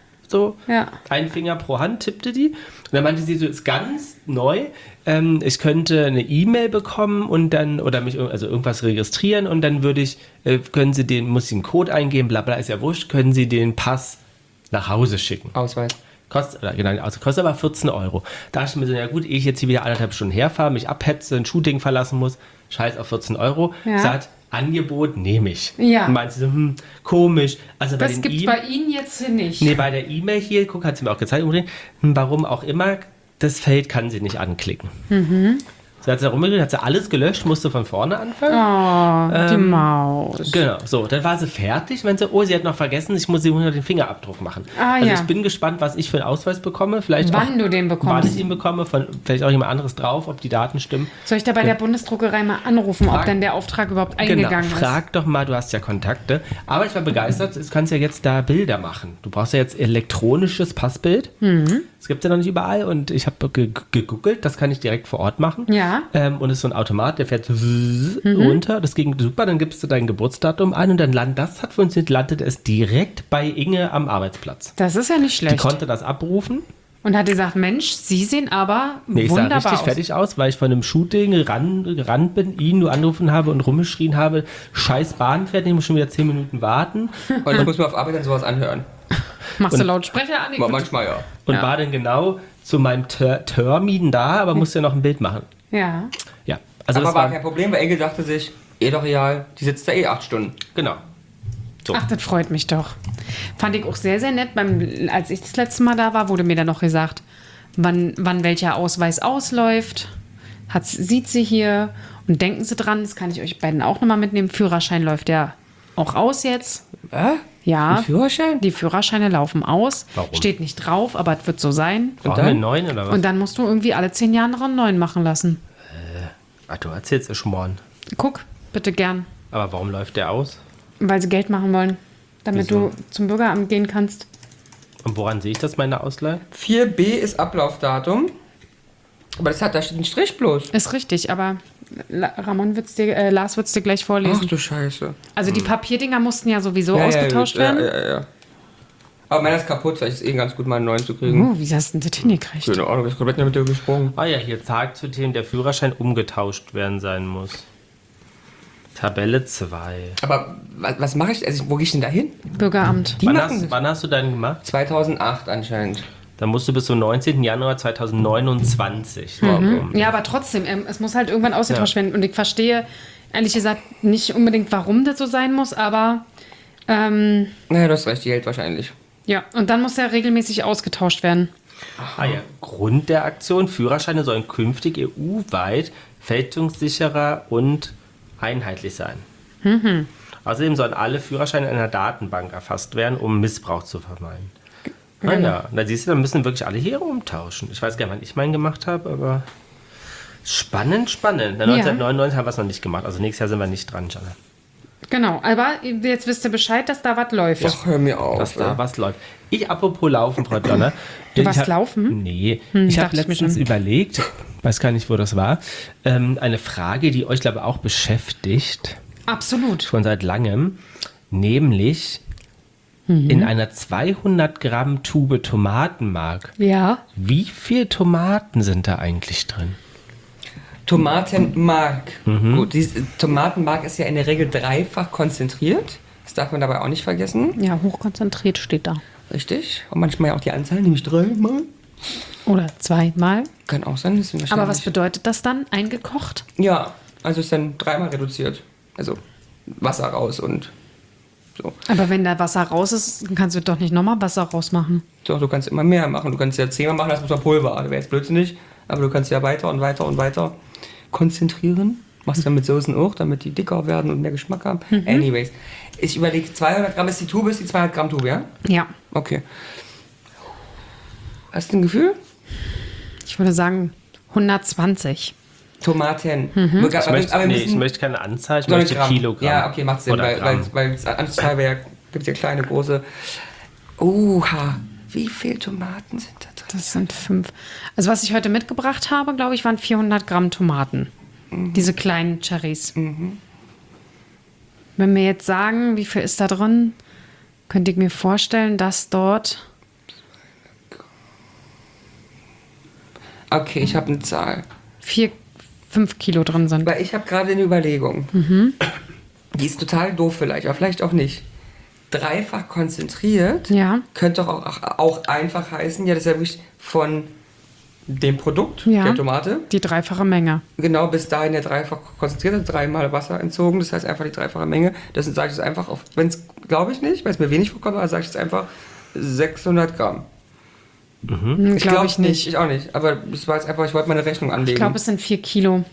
so Ja. ein Finger pro Hand tippte die. Und dann meinte sie so, ist ganz neu, ich könnte eine E-Mail bekommen und dann, oder mich also irgendwas registrieren und dann würde ich, können Sie den, muss ich einen Code eingeben, bla bla, ist ja wurscht, können Sie den Pass nach Hause schicken. Ausweis. Kostet aber 14 Euro. Da dachte ich mir so, ja gut, ehe ich jetzt hier wieder 1,5 Stunden herfahre, mich abhetze, ein Shooting verlassen muss, scheiß auf 14 Euro. Ja. Sagt, Angebot nehme ich. Ja. Und meinte sie so, komisch. Also bei Das den gibt es bei Ihnen jetzt hier nicht. Nee, bei der E-Mail hier, guck, hat sie mir auch gezeigt, warum auch immer, das Feld kann sie nicht anklicken. So hat sie da rumgedreht, hat sie alles gelöscht, musste von vorne anfangen. Oh, die Maus. Genau, so, dann war sie fertig, meinte, oh, sie hat noch vergessen, ich muss sie unter den Fingerabdruck machen. Ah, also ja. ich bin gespannt, was ich für einen Ausweis bekomme, vielleicht Wann auch, du den bekommst. wann ich ihn bekomme, vielleicht auch jemand anderes drauf, ob die Daten stimmen. Soll ich da bei der Bundesdruckerei mal anrufen, ob Frag- denn der Auftrag überhaupt eingegangen ist? Frag doch mal, du hast ja Kontakte. Aber ich war begeistert, du kannst ja jetzt da Bilder machen. Du brauchst ja jetzt elektronisches Passbild. Das gibt es ja noch nicht überall und ich habe gegoogelt, das kann ich direkt vor Ort machen. Ja. Und es ist so ein Automat, der fährt so runter, das ging super, dann gibst du dein Geburtsdatum ein und dann das hat funktioniert, landet es direkt bei Inge am Arbeitsplatz. Das ist ja nicht Die schlecht. konnte das abrufen. Und hat gesagt, Mensch, Sie sehen aber Nee, ich sah wunderbar richtig aus. fertig aus, weil ich von einem Shooting gerannt bin, ihn nur angerufen habe und rumgeschrien habe, scheiß Bahn fährt, ich muss schon wieder 10 Minuten warten. Und ich muss mir auf Arbeit dann sowas anhören. Machst du Lautsprecher an? Manchmal ja. Und Ja. war dann genau zu meinem Termin da, aber musste ja noch ein Bild machen. Ja. Ja, also Aber das war war, kein Problem, weil Enkel dachte sich, doch real, die sitzt da 8 Stunden. genau. So. Ach, das freut mich doch. Fand ich auch sehr, sehr nett. Als ich das letzte Mal da war, wurde mir dann noch gesagt, wann welcher Ausweis ausläuft. Sieht sie hier. Und denken Sie dran, das kann ich euch beiden auch nochmal mitnehmen. Führerschein läuft ja auch aus jetzt. Ja. Ein Führerschein? Die Führerscheine laufen aus. Warum? Steht nicht drauf, aber es wird so sein. Brauchen dann? wir einen neuen oder was? Und dann musst du irgendwie alle 10 Jahre noch einen neuen machen lassen. Ach, du erzählst ja schon morgen. Guck, bitte gern. Aber warum läuft der aus? Weil sie Geld machen wollen. Damit Wieso? du zum Bürgeramt gehen kannst. Und woran sehe ich das, meine Ausleihe? 4b ist Ablaufdatum. Aber da steht ein Strich bloß. Ist richtig, aber Lars wird es dir gleich vorlesen. Ach du Scheiße. Also die Papierdinger mussten ja sowieso ausgetauscht werden. Ja. Aber meiner ist kaputt, vielleicht ist es ganz gut, mal einen neuen zu kriegen. Wie hast du denn das hingekriegt? Keine Ahnung, das ist komplett mit dir gesprungen. Ah ja, hier sagt zu dem, der Führerschein umgetauscht werden sein muss. Tabelle 2. Aber was mache ich? Also, wo gehe ich denn da hin? Bürgeramt. Die Wann machen das. hast du deinen gemacht? 2008 anscheinend. Dann musst du bis zum 19. Januar 2029. Ja, aber trotzdem, es muss halt irgendwann ausgetauscht Ja. werden. Und ich verstehe, ehrlich gesagt, nicht unbedingt, warum das so sein muss, aber Naja, du hast recht, die hält wahrscheinlich. ja. Und dann muss er regelmäßig ausgetauscht werden. Ah ja, Grund der Aktion, Führerscheine sollen künftig EU-weit fälschungssicherer und einheitlich sein. Außerdem sollen alle Führerscheine in einer Datenbank erfasst werden, um Missbrauch zu vermeiden. Ah ja, da siehst du, dann müssen wirklich alle hier umtauschen. Ich weiß gar nicht, wann ich meinen gemacht habe, aber spannend. Na, 1999 haben wir es noch nicht gemacht, also nächstes Jahr sind wir nicht dran, Jana. Genau, aber jetzt wisst ihr Bescheid, dass da was läuft. Ach, hör mir auf. Dass da was läuft. Apropos Laufen, Frau Donner. Du warst laufen? Nee. Ich habe dachte ich mir letztens schon. überlegt, weiß gar nicht, wo das war, eine Frage, die euch, glaube ich, auch beschäftigt, Absolut. schon seit langem, nämlich in einer 200 Gramm Tube Tomatenmark. Ja. Wie viel Tomaten sind da eigentlich drin? Tomatenmark. Gut, Tomatenmark ist ja in der Regel dreifach konzentriert. Das darf man dabei auch nicht vergessen. Ja, hochkonzentriert steht da. Richtig. Und manchmal ja auch die Anzahl, nämlich 3 Mal. Oder 2-mal. Kann auch sein. Das Aber was bedeutet das dann? Eingekocht? Ja, also ist dann 3-mal reduziert. Also Wasser raus und so. Aber wenn da Wasser raus ist, dann kannst du doch nicht nochmal Wasser rausmachen. Doch, du kannst immer mehr machen. Du kannst ja 10-mal machen, das muss man Pulver. Das wäre jetzt blödsinnig. Aber du kannst ja weiter und weiter und weiter konzentrieren. Machst du dann mit Soßen auch, damit die dicker werden und mehr Geschmack haben. Anyways, ich überlege, 200 Gramm ist die 200 Gramm Tube, ja? Ja. Okay. Hast du ein Gefühl? Ich würde sagen 120. Tomaten. Ich möchte keine Anzahl, ich möchte Kilogramm. Ja, okay, macht Sinn, Oder Gramm. weil Anzahl gibt es ja kleine, große. Oha, wie viele Tomaten sind da drin? Das sind 5. Also was ich heute mitgebracht habe, glaube ich, waren 400 Gramm Tomaten. Diese kleinen Cherries. Wenn wir jetzt sagen, wie viel ist da drin, könnte ich mir vorstellen, dass dort... Okay, ich habe eine Zahl. 5 Kilo drin sind. Weil ich habe gerade eine Überlegung. Die ist total doof vielleicht, aber vielleicht auch nicht. Dreifach konzentriert Ja. könnte doch auch einfach heißen, ja, das ist ja wirklich von dem Produkt, Ja. der Tomate, Die dreifache Menge. genau bis dahin der dreifach konzentriert, 3-mal Wasser entzogen, das heißt einfach die dreifache Menge. Das sage ich jetzt einfach, wenn es, glaube ich nicht, weil es mir wenig vorkommt, aber sage ich jetzt einfach 600 Gramm. Glaube glaub ich nicht. Ich auch nicht, aber das war jetzt einfach, ich wollte meine Rechnung anlegen. Ich glaube, es sind 4 Kilo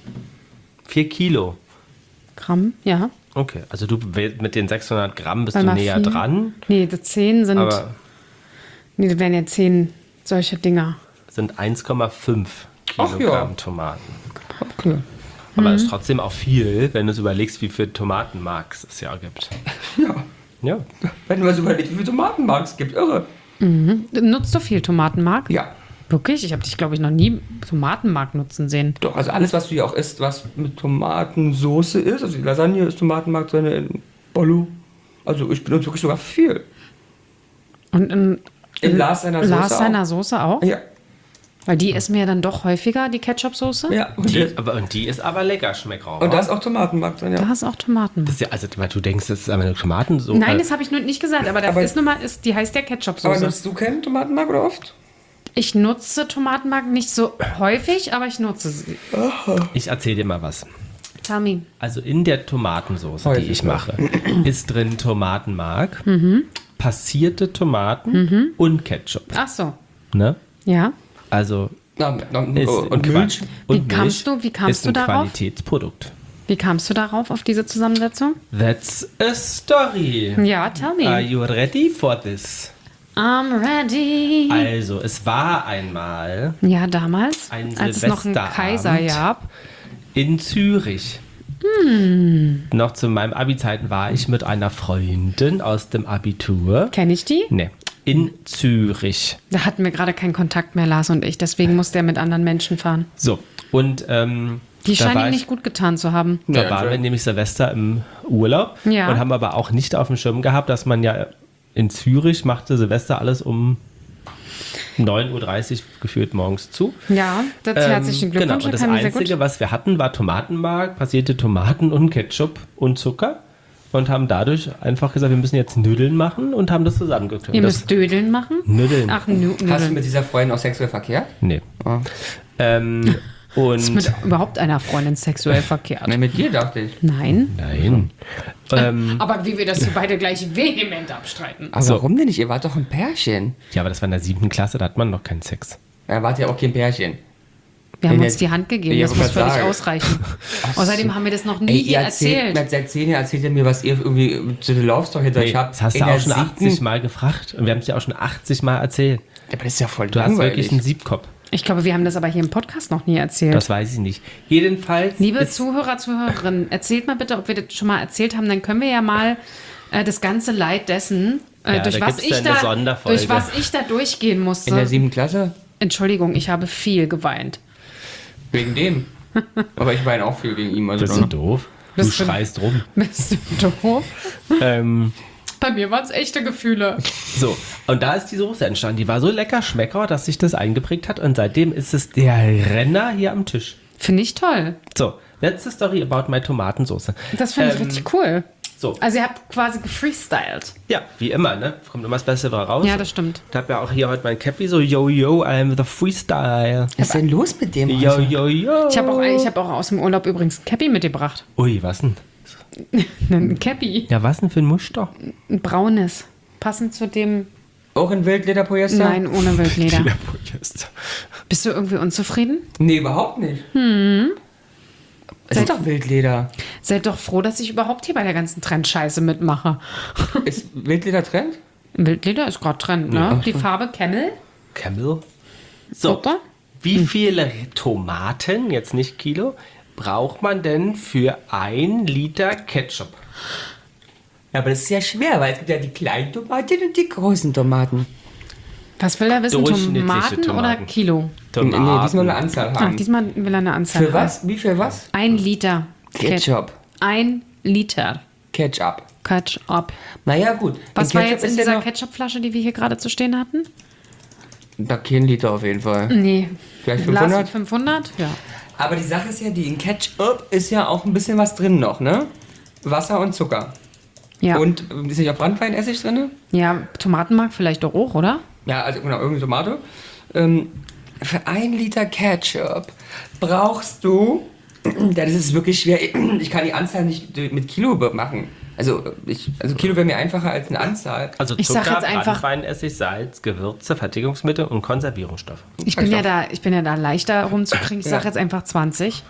4 Kilo. Gramm, ja. Okay, also du mit den 600 Gramm bist Weil du mal näher 4. dran, Nee, die 10 sind... aber Nee, das wären ja 10 solche Dinger. sind 1,5 Ach Kilogramm ja. Tomaten. Okay. Aber das ist trotzdem auch viel, wenn du es überlegst, wie viel Tomatenmark es ja gibt. Ja, Ja. wenn du mal so überlegst, wie viele Tomatenmark es gibt, irre. Nutzt du viel Tomatenmark? Ja, Wirklich? Ich habe dich, glaube ich, noch nie Tomatenmark nutzen sehen. doch, also alles, was du ja auch isst, was mit Tomatensoße ist, also die Lasagne ist Tomatenmark drin, in Bollo. Also ich benutze wirklich sogar viel. Und in Lars seiner Soße Lars auch. seiner Soße auch? Ja, Weil die essen wir ja dann doch häufiger, die Ketchup-Soße. ja. Und, Die ist aber lecker, schmeckt auch. und da ist auch Tomatenmark drin, Da ja. hast du auch Tomaten. Das ist ja, also du denkst, das ist einfach eine Tomatensoße. Nein, das habe ich nur nicht gesagt, aber das Aber- ist nun mal, die heißt ja Aber Ketchup-Soße. nutzt du keinen Tomatenmark oder oft? Ich nutze Tomatenmark nicht so häufig, aber ich nutze sie. Ich erzähle dir mal was. Tell me. Also in der Tomatensoße, die Häufig, ich ja. mache, ist drin Tomatenmark, passierte Tomaten und Ketchup. Ach so. Ne? Ja. Also ist Und ein Milch? Und Wie kamst Milch du ist ein darauf? Qualitätsprodukt. Wie kamst du darauf, auf diese Zusammensetzung? That's a story. Ja, tell me. Are you ready for this? I'm ready. Also, es war einmal Ja, damals, ein als es noch einen Silvesterabend Kaiser gab. in Zürich. Noch zu meinen Abi-Zeiten war ich mit einer Freundin aus dem Abitur. Kenne ich die? Ne, in Zürich. Da hatten wir gerade keinen Kontakt mehr, Lars und ich. Deswegen musste er mit anderen Menschen fahren. So, und Die da scheinen war ihm ich- nicht gut getan zu haben. Da Ja, waren wir schön. nämlich Silvester im Urlaub Ja. und haben aber auch nicht auf dem Schirm gehabt, dass man ja in Zürich machte Silvester alles um 9:30 Uhr gefühlt morgens zu. Ja, das herzlichen Genau, Glückwunsch. und das kann ich sehr gut. Einzige, was wir hatten, war Tomatenmark, passierte Tomaten und Ketchup und Zucker. Und haben dadurch einfach gesagt, wir müssen jetzt Nudeln machen und haben das zusammengekürzt. Ihr müsst Dödeln machen? Nudeln. Ach, Hast du Nudeln. mit dieser Freundin auch sexuell verkehrt? Nee. Oh. Ist mit Und überhaupt einer Freundin sexuell verkehrt? Nein, mit dir dachte ich. Nein. nein. Aber wie wir das hier beide gleich vehement abstreiten. Aber So. warum denn nicht? Ihr wart doch ein Pärchen. Ja, aber das war in der 7. Klasse, da hat man noch keinen Sex. Ja, wart ja auch kein Pärchen. Wir haben Wenn uns jetzt- die Hand gegeben, Ja, das ich muss wollte völlig sagen. ausreichen. Außerdem haben wir das noch nie hier erzählt. Seit 10 Jahren erzählt ihr mir, was ihr irgendwie zu der Love Story hinter euch habt. das hast In du der auch schon 80 7. Mal gefragt. Und wir haben es ja auch schon 80 Mal erzählt. Ja, aber das ist ja voll Du hast langweilig. wirklich einen Siebkopf. Ich glaube, wir haben das aber hier im Podcast noch nie erzählt. Das weiß ich nicht. Jedenfalls. Liebe ist- Zuhörer, Zuhörerinnen, erzählt mal bitte, ob wir das schon mal erzählt haben. Dann können wir ja mal das ganze Leid dessen, Ja, durch, da was gibt's dann eine Sonderfolge. durch was ich da durchgehen musste. In der 7. Klasse? Entschuldigung, ich habe viel geweint. Wegen dem. Aber ich weine auch viel wegen ihm. Also Bist du doof? Du Bist du- schreist rum. Bist du doof? Ähm, Bei mir waren es echte Gefühle. so, und da ist die Soße entstanden. Die war so lecker schmecker, dass sich das eingeprägt hat. Und seitdem ist es der Renner hier am Tisch. Finde ich toll. So, letzte Story about my Tomatensauce. Das finde ich richtig cool. So, Also ihr habt quasi gefreestylt. ja, wie immer, ne? Kommt immer das Beste raus. Ja, das stimmt. Ich habe ja auch hier heute mein Cappy so, yo, yo, I'm the freestyle. Was ist denn los mit dem? Yo, heute? yo, yo. Ich habe auch aus dem Urlaub übrigens ein Cappy mitgebracht. Ui, was denn? Ein Cappy. Ja, was denn für ein Muster? Ein braunes. Passend zu dem... Auch in Wildlederpolyester? Nein, ohne Wildleder. Lederpolyester. Bist du irgendwie unzufrieden? Nee, überhaupt nicht. Es ist doch Wildleder. Seid doch froh, dass ich überhaupt hier bei der ganzen Trendscheiße mitmache. Ist Wildleder Trend? Wildleder ist gerade Trend, ne? Die Farbe Camel. Camel. So, Super. wie viele Tomaten, jetzt nicht Kilo, braucht man denn für 1 Liter Ketchup? Ja, aber das ist ja schwer, weil es gibt ja die kleinen Tomaten und die großen Tomaten. Was will er wissen? Durchschnittliche Tomaten oder Tomaten. Kilo? Nee, diesmal eine Anzahl Ach, haben. diesmal will er eine Anzahl. Für was? Wie viel was? 1 Liter. Ketchup. 1 Liter Ketchup. Ketchup. Naja, gut. Was Und war Ketchup jetzt in ist ja dieser noch- Ketchupflasche, die wir hier gerade zu stehen hatten? Da kein Liter auf jeden Fall. Nee. Vielleicht Glas 500? mit 500? Ja. Aber die Sache ist ja, die in Ketchup ist ja auch ein bisschen was drin noch, ne? Wasser und Zucker. Ja. Und ist nicht auch Brandweinessig drin? Ja, Tomatenmark vielleicht doch auch, oder? Ja, also genau, irgendeine Tomate. Für 1 Liter Ketchup brauchst du, das ist wirklich schwer, ich kann die Anzahl nicht mit Kilo machen. Also Kilo wäre mir einfacher als eine Anzahl. Also Ich sag Zucker, jetzt einfach- Brandweinessig, Salz, Gewürze, Fertigungsmittel und Konservierungsstoffe. Ich bin ja da leichter rumzukriegen. Ich sage jetzt einfach 20.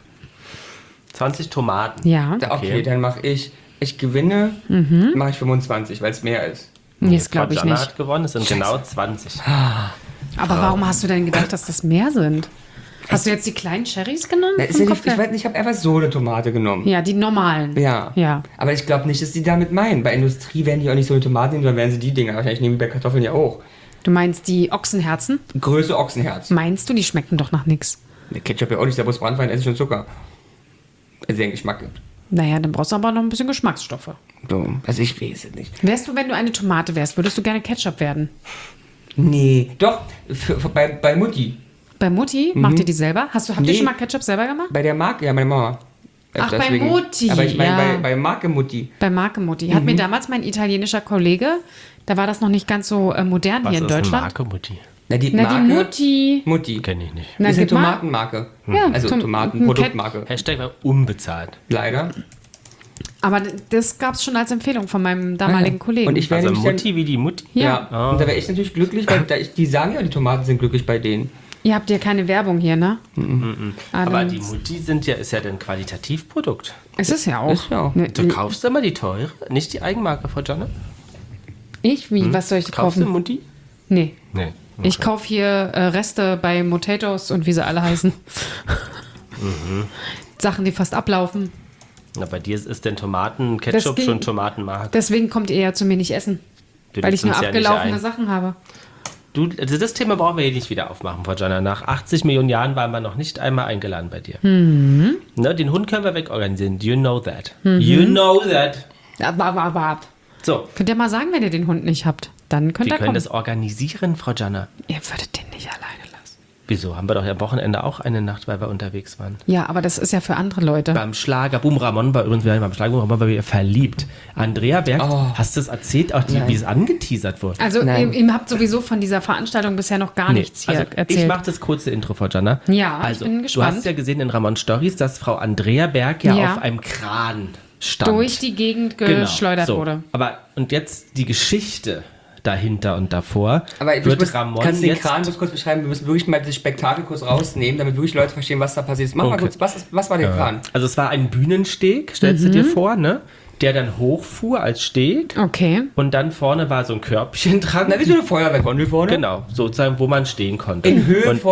20 Tomaten. Ja. Okay, dann mache ich gewinne, mache ich 25, weil es mehr ist. Nee, das glaube ich Frau Jana nicht. hat gewonnen, es sind genau 20. Aber warum hast du denn gedacht, dass das mehr sind? Hast du jetzt die kleinen Cherries genommen? Da ist vom ja Kopf die, ich her? weiß nicht, ich habe einfach so eine Tomate genommen. Ja, die normalen. Ja. Ja. Aber ich glaube nicht, dass die damit meinen. Bei Industrie werden die auch nicht so eine Tomate nehmen, sondern werden sie die Dinger. Wahrscheinlich nehmen die bei Kartoffeln ja auch. Du meinst die Ochsenherzen? Größe Ochsenherz. Meinst du, die schmecken doch nach nix? Der Ketchup ja auch nicht, da muss Brandwein, Essig und Zucker. Also den Geschmack gibt. Naja, dann brauchst du aber noch ein bisschen Geschmacksstoffe. So, also ich weiß es nicht. Wärst du, wenn du eine Tomate wärst, würdest du gerne Ketchup werden? Nee, doch, bei Mutti. Bei Mutti? Macht ihr die selber? Habt ihr Nee. schon mal Ketchup selber gemacht? Bei der Marke, ja, meine Mama. Ach, bei Mutti, Aber ich meine ja. bei Marke Mutti. Bei Marke Mutti. Hat mir damals mein italienischer Kollege, da war das noch nicht ganz so modern Was hier in ist eine Deutschland. Marke, Mutti? Na, die Na, Marke. die Mutti. Mutti. Kenne ich nicht. Na, Das ist eine gib mal. Tomatenmarke. Ja, Also Tom- Tomatenproduktmarke. Hashtag war unbezahlt. Leider. Aber das gab es schon als Empfehlung von meinem damaligen Kollegen. Und ich wäre Also nämlich Mutti wie die Mutti? Ja. Ja, und da wäre ich natürlich glücklich, weil die sagen ja, die Tomaten sind glücklich bei denen. Ihr habt ja keine Werbung hier, ne? Aber die Mutti ist ja ein Qualitativprodukt. Es ist ja auch. Ist ja auch. Ne, Du kaufst immer die teure, nicht die Eigenmarke, Frau Jana? ich? Wie? Was soll ich Kaufst du kaufen? Mutti? Nee. Nee. Ich kaufe hier Reste bei Potatoes und wie sie alle heißen. Sachen, die fast ablaufen. Na, bei dir ist denn Tomaten-Ketchup ging- schon Tomatenmark. Deswegen kommt ihr ja zu mir nicht essen. Du Weil ich lädst nur uns ja nicht abgelaufene ein. Sachen habe. Also das Thema brauchen wir hier nicht wieder aufmachen, Frau Jana. Nach 80 Millionen Jahren waren wir noch nicht einmal eingeladen bei dir. Ne, den Hund können wir wegorganisieren. You know that. You know that. Ja, wart. So, Könnt ihr mal sagen, wenn ihr den Hund nicht habt? Dann könnt wir ihr können kommen. das organisieren, Frau Jana. Ihr würdet den nicht alleine lassen. Wieso? Haben wir doch ja am Wochenende auch eine Nacht, weil wir unterwegs waren. Ja, aber das ist ja für andere Leute. Beim Schlager, Boom Ramon war übrigens, wir waren beim Schlager Boom Ramon, war wir verliebt. Andrea Berg, hast du es erzählt, auch wie es angeteasert wurde? Also Nein. ihr habt sowieso von dieser Veranstaltung bisher noch gar nichts hier also erzählt. ich mache das kurze Intro, Frau Jana. Ja, ich also, bin Du gespannt. hast ja gesehen in Ramon Stories, dass Frau Andrea Berg ja, Ja. auf einem Kran stand. Durch die Gegend Genau, geschleudert so. wurde. Aber, und jetzt die Geschichte dahinter und davor. Aber ich wird muss, Ramon kannst du den jetzt... Kran bloß kurz beschreiben? Wir müssen wirklich mal das Spektakel kurz rausnehmen, damit wirklich Leute verstehen, was da passiert ist. Mach mal Okay. kurz, was war der Kran? Also es war ein Bühnensteg, stellst du dir vor, ne? Der dann hochfuhr als Steg. Okay. Und dann vorne war so ein Körbchen dran. Na, wie so eine Feuerwehrgondel vorne. Genau, sozusagen, wo man stehen konnte. In Höhe und von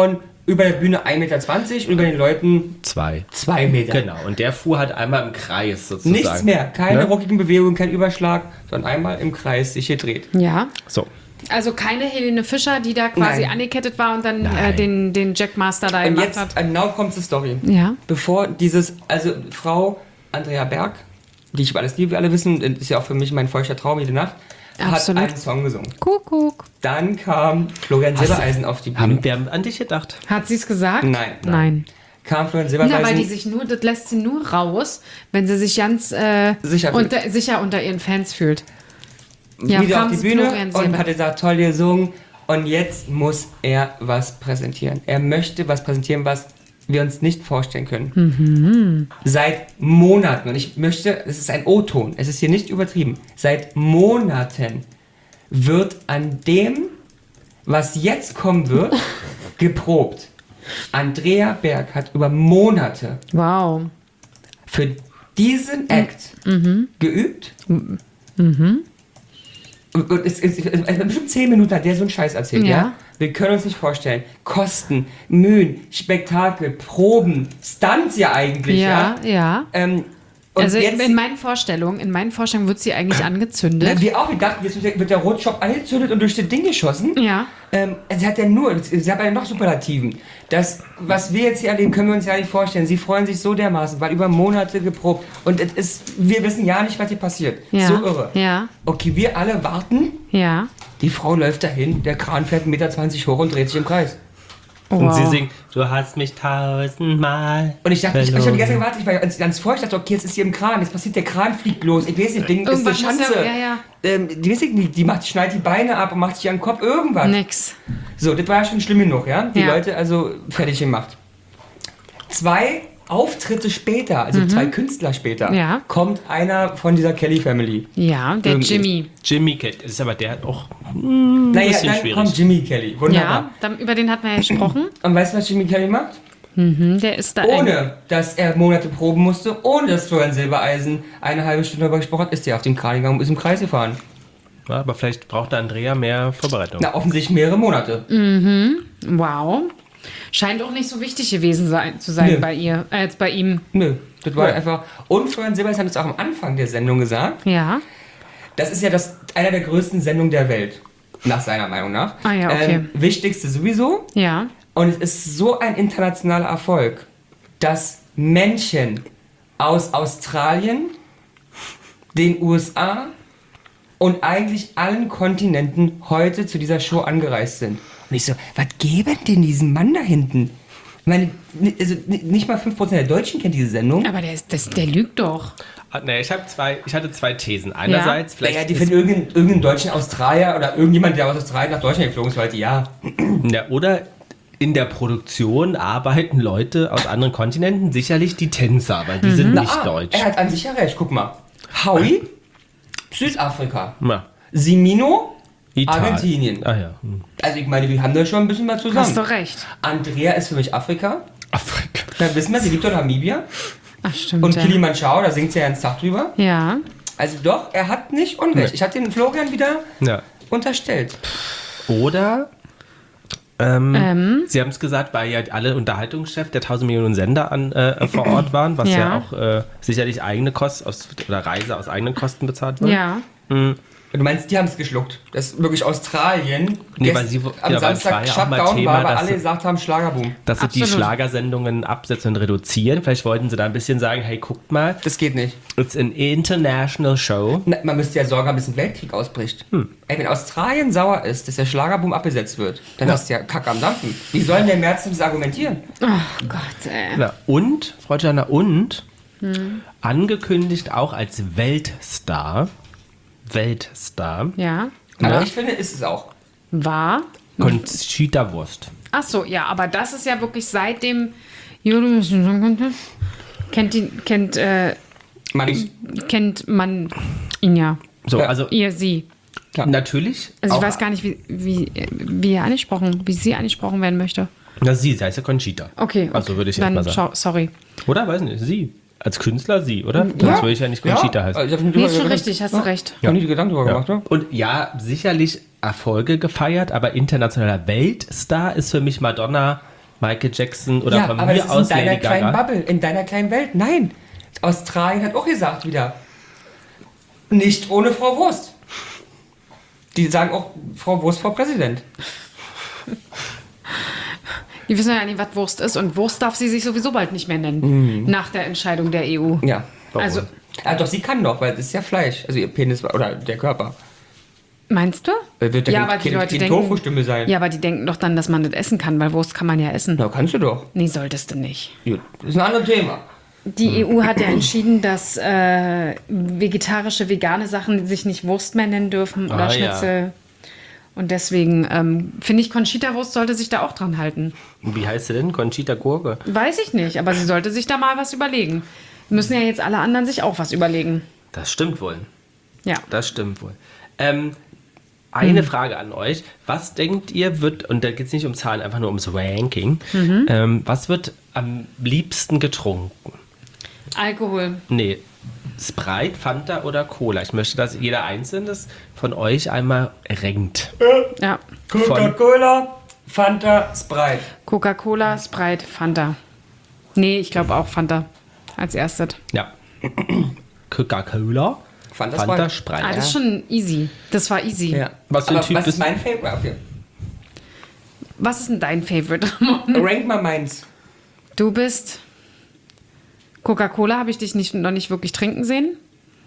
über der Bühne 1,20 Meter und über den Leuten 2 Meter. Genau, und der fuhr halt einmal im Kreis sozusagen. Nichts mehr, keine Ne? ruckigen Bewegungen, kein Überschlag, sondern einmal im Kreis sich gedreht. Ja. So. Also keine Helene Fischer, die da quasi Nein. angekettet war und dann Nein. den Jackmaster da Und gemacht jetzt, hat. genau kommt die Story. Ja. Bevor also Frau Andrea Berg, die ich über alles liebe, wie alle wissen, ist ja auch für mich mein feuchter Traum jede Nacht, Absolut. hat einen Song gesungen. Kuckuck. Dann kam Florian Silbereisen auf die Bühne. Haben wir an dich gedacht? Hat sie es gesagt? Nein. Kam Florian Silbereisen. Na, weil die sich nur, das lässt sie nur raus, wenn sie sich ganz sicher unter ihren Fans fühlt. Ja, wieder kam auf die sie Bühne Florian und Silbereisen. hat gesagt, toll gesungen. Und jetzt muss er was präsentieren. Er möchte was präsentieren, was wir uns nicht vorstellen können. Seit Monaten, und ich möchte, es ist ein O-Ton, es ist hier nicht übertrieben, seit Monaten wird an dem, was jetzt kommen wird, geprobt. Andrea Berg hat über Monate Wow. für diesen Act geübt. Und bestimmt 10 Minuten hat der so einen Scheiß erzählt, Ja. ja? Wir können uns nicht vorstellen. Kosten, Mühen, Spektakel, Proben, Stunts ja eigentlich, ja? Ja. Und Also jetzt, in meinen Vorstellungen wird sie eigentlich angezündet. wir auch gedacht, jetzt wird der Rotschopf angezündet und durch das Ding geschossen. Ja. Sie hat ja noch Superlativen. Das, was wir jetzt hier erleben, können wir uns ja nicht vorstellen. Sie freuen sich so dermaßen, weil über Monate geprobt. Und wir wissen ja nicht, was hier passiert. Ja. So irre. Ja. Okay, wir alle warten. Ja. Die Frau läuft dahin, der Kran fährt 1,20 Meter hoch und dreht sich im Kreis. Oh, Und wow. sie singt, du hast mich 1000-mal Und ich dachte, ich habe die verloren. ganze Zeit gewartet, ich war ganz feucht, ich dachte, okay, jetzt ist sie im Kran, jetzt passiert der Kran, fliegt los, ich weiß nicht, Ding ist eine Irgendwas muss Schanze. ja. Die weiß ich nicht, schneidet die Beine ab und macht sich an den Kopf, irgendwas. Nix. So, das war ja schon schlimm genug, ja? Die Ja. Leute also fertig gemacht. 2 Auftritte später, also 2 Künstler später, Ja. kommt einer von dieser Kelly Family. Ja, der Irgendwie. Jimmy. Jimmy Cat, ist aber der hat auch Naja, bisschen dann schwierig. kommt Jimmy Kelly, wunderbar. Ja, über den hatten wir ja gesprochen. Und weißt du, was Jimmy Kelly macht? Der ist da Ohne, dass er Monate proben musste, ohne dass Florian Silbereisen eine halbe Stunde darüber gesprochen hat, ist er auf den Kran gegangen und ist im Kreis gefahren. Ja, aber vielleicht braucht der Andrea mehr Vorbereitung. Na, offensichtlich mehrere Monate. Wow. Scheint auch nicht so wichtig gewesen zu sein Nö. bei ihr, als bei ihm. Nö, das war einfach... Und Florian Silbereisen hat es auch am Anfang der Sendung gesagt, Ja. das ist ja einer der größten Sendungen der Welt, nach seiner Meinung nach. Ah ja, okay. Wichtigste sowieso. Ja. Und es ist so ein internationaler Erfolg, dass Menschen aus Australien, den USA und eigentlich allen Kontinenten heute zu dieser Show angereist sind. Und ich so, was geben denn diesen Mann da hinten? Ich meine, also nicht mal 5% der Deutschen kennt diese Sendung. Aber der lügt doch. Naja, ich hatte 2 Thesen. Einerseits, vielleicht Naja, die ist, finden irgendeinen deutschen Australier oder irgendjemand, der aus Australien nach Deutschland geflogen ist, heute ja. ja, oder in der Produktion arbeiten Leute aus anderen Kontinenten, sicherlich die Tänzer, weil die sind nicht deutsch. Er hat an sich ja recht. Guck mal. Howie, Südafrika. Ja. Simino, Italien. Argentinien. Ah ja. Also ich meine, wir haben da schon ein bisschen mal zusammen. Hast du recht. Andrea ist für mich Afrika. Afrika. Dann wissen wir, sie lebt doch in Namibia. Ach, stimmt. Und ja. Kilimanjaro, da singt sie ja einen Tag drüber. Ja. Also doch, er hat nicht Unrecht. Nee. Ich hatte den Florian wieder Ja. unterstellt. Oder Sie haben es gesagt, weil ja alle Unterhaltungschefs der 1000 Millionen Sender vor Ort waren, was ja, Ja. auch sicherlich eigene Kosten oder Reise aus eigenen Kosten bezahlt wurde. Ja. Du meinst, die haben es geschluckt. Das ist wirklich Australien. Nee, weil sie- am ja, weil es Samstag war ja auch mal Shutdown Thema, war, weil dass alle sie- gesagt haben, Schlagerboom. Dass sie die Absolut. Schlagersendungen absetzen und reduzieren. Vielleicht wollten sie da ein bisschen sagen, hey, guckt mal, Das geht nicht. it's an international show. Na, man müsste ja sorgen, bis ein Weltkrieg ausbricht. Ey, wenn Australien sauer ist, dass der Schlagerboom abgesetzt wird, dann hast du ja Kacke am Dampfen. Wie sollen der März das argumentieren? Oh Gott, ey. Ja, und, Frau Jana, angekündigt auch als Weltstar, Ja. Aber Ja. ich finde, ist es auch. War. Conchita Wurst. Ach so, ja, aber das ist ja wirklich seit dem kennt man ihn ja. So, Ja. also Sie. natürlich. Also ich auch- weiß gar nicht, wie sie angesprochen werden möchte. Na, sie heißt ja Conchita. Okay. Also würde ich dann jetzt mal sagen. Sorry. Oder? Weiß nicht. Sie. Als Künstler sie, oder? Sonst würde ich ja nicht Conchita heißen. Also ich hab mir Nee, drüber ist schon gedacht. richtig, hast du recht. Ja. Nie die Gedanken drüber gemacht, ne? Und ja, sicherlich Erfolge gefeiert, aber internationaler Weltstar ist für mich Madonna Michael Jackson oder Ja, von aber mir das ist aus in deiner Lady kleinen Gaga. Bubble, in deiner kleinen Welt. Nein, Australien hat auch gesagt wieder, nicht ohne Frau Wurst. Die sagen auch Frau Wurst, Frau Präsident. Die wissen ja nicht, was Wurst ist. Und Wurst darf sie sich sowieso bald nicht mehr nennen. Nach der Entscheidung der EU. Ja. Also, Doch, sie kann doch, weil es ist ja Fleisch. Also ihr Penis oder der Körper. meinst du? Wird Ja, aber die Leute denken... Tofu-Stimme sein. Ja, aber die denken doch dann, dass man das essen kann, weil Wurst kann man ja essen. Na, kannst du doch. Nee, solltest du nicht. Gut, das ist ein anderes Thema. Die EU hat ja entschieden, dass vegetarische, vegane Sachen sich nicht Wurst mehr nennen dürfen oder Ah, Schnitzel. ja. Und deswegen finde ich, Conchita-Wurst sollte sich da auch dran halten. Wie heißt sie denn? Conchita Gurke? Weiß ich nicht, aber sie sollte sich da mal was überlegen. Müssen ja jetzt alle anderen sich auch was überlegen. Das stimmt wohl. Ja. Das stimmt wohl. Eine Frage an euch. Was denkt ihr wird, und da geht es nicht um Zahlen, einfach nur ums Ranking, was wird am liebsten getrunken? Alkohol. Nee, Sprite, Fanta oder Cola? Ich möchte, dass jeder Einzelnes von euch einmal rankt. Ja. Coca-Cola, Fanta, Sprite. Coca-Cola, Sprite, Fanta. Nee, ich glaube auch Fanta als erstes. Ja. Coca-Cola, Fanta, Fanta, Sprite. Sprite. Das ist schon easy. Das war easy. Ja. Was für ein Aber Typ was bist ist mein Favorite? Okay. Was ist denn dein Favorite, Ramon? Rank mal meins. Du bist... Coca-Cola habe ich dich noch nicht wirklich trinken sehen.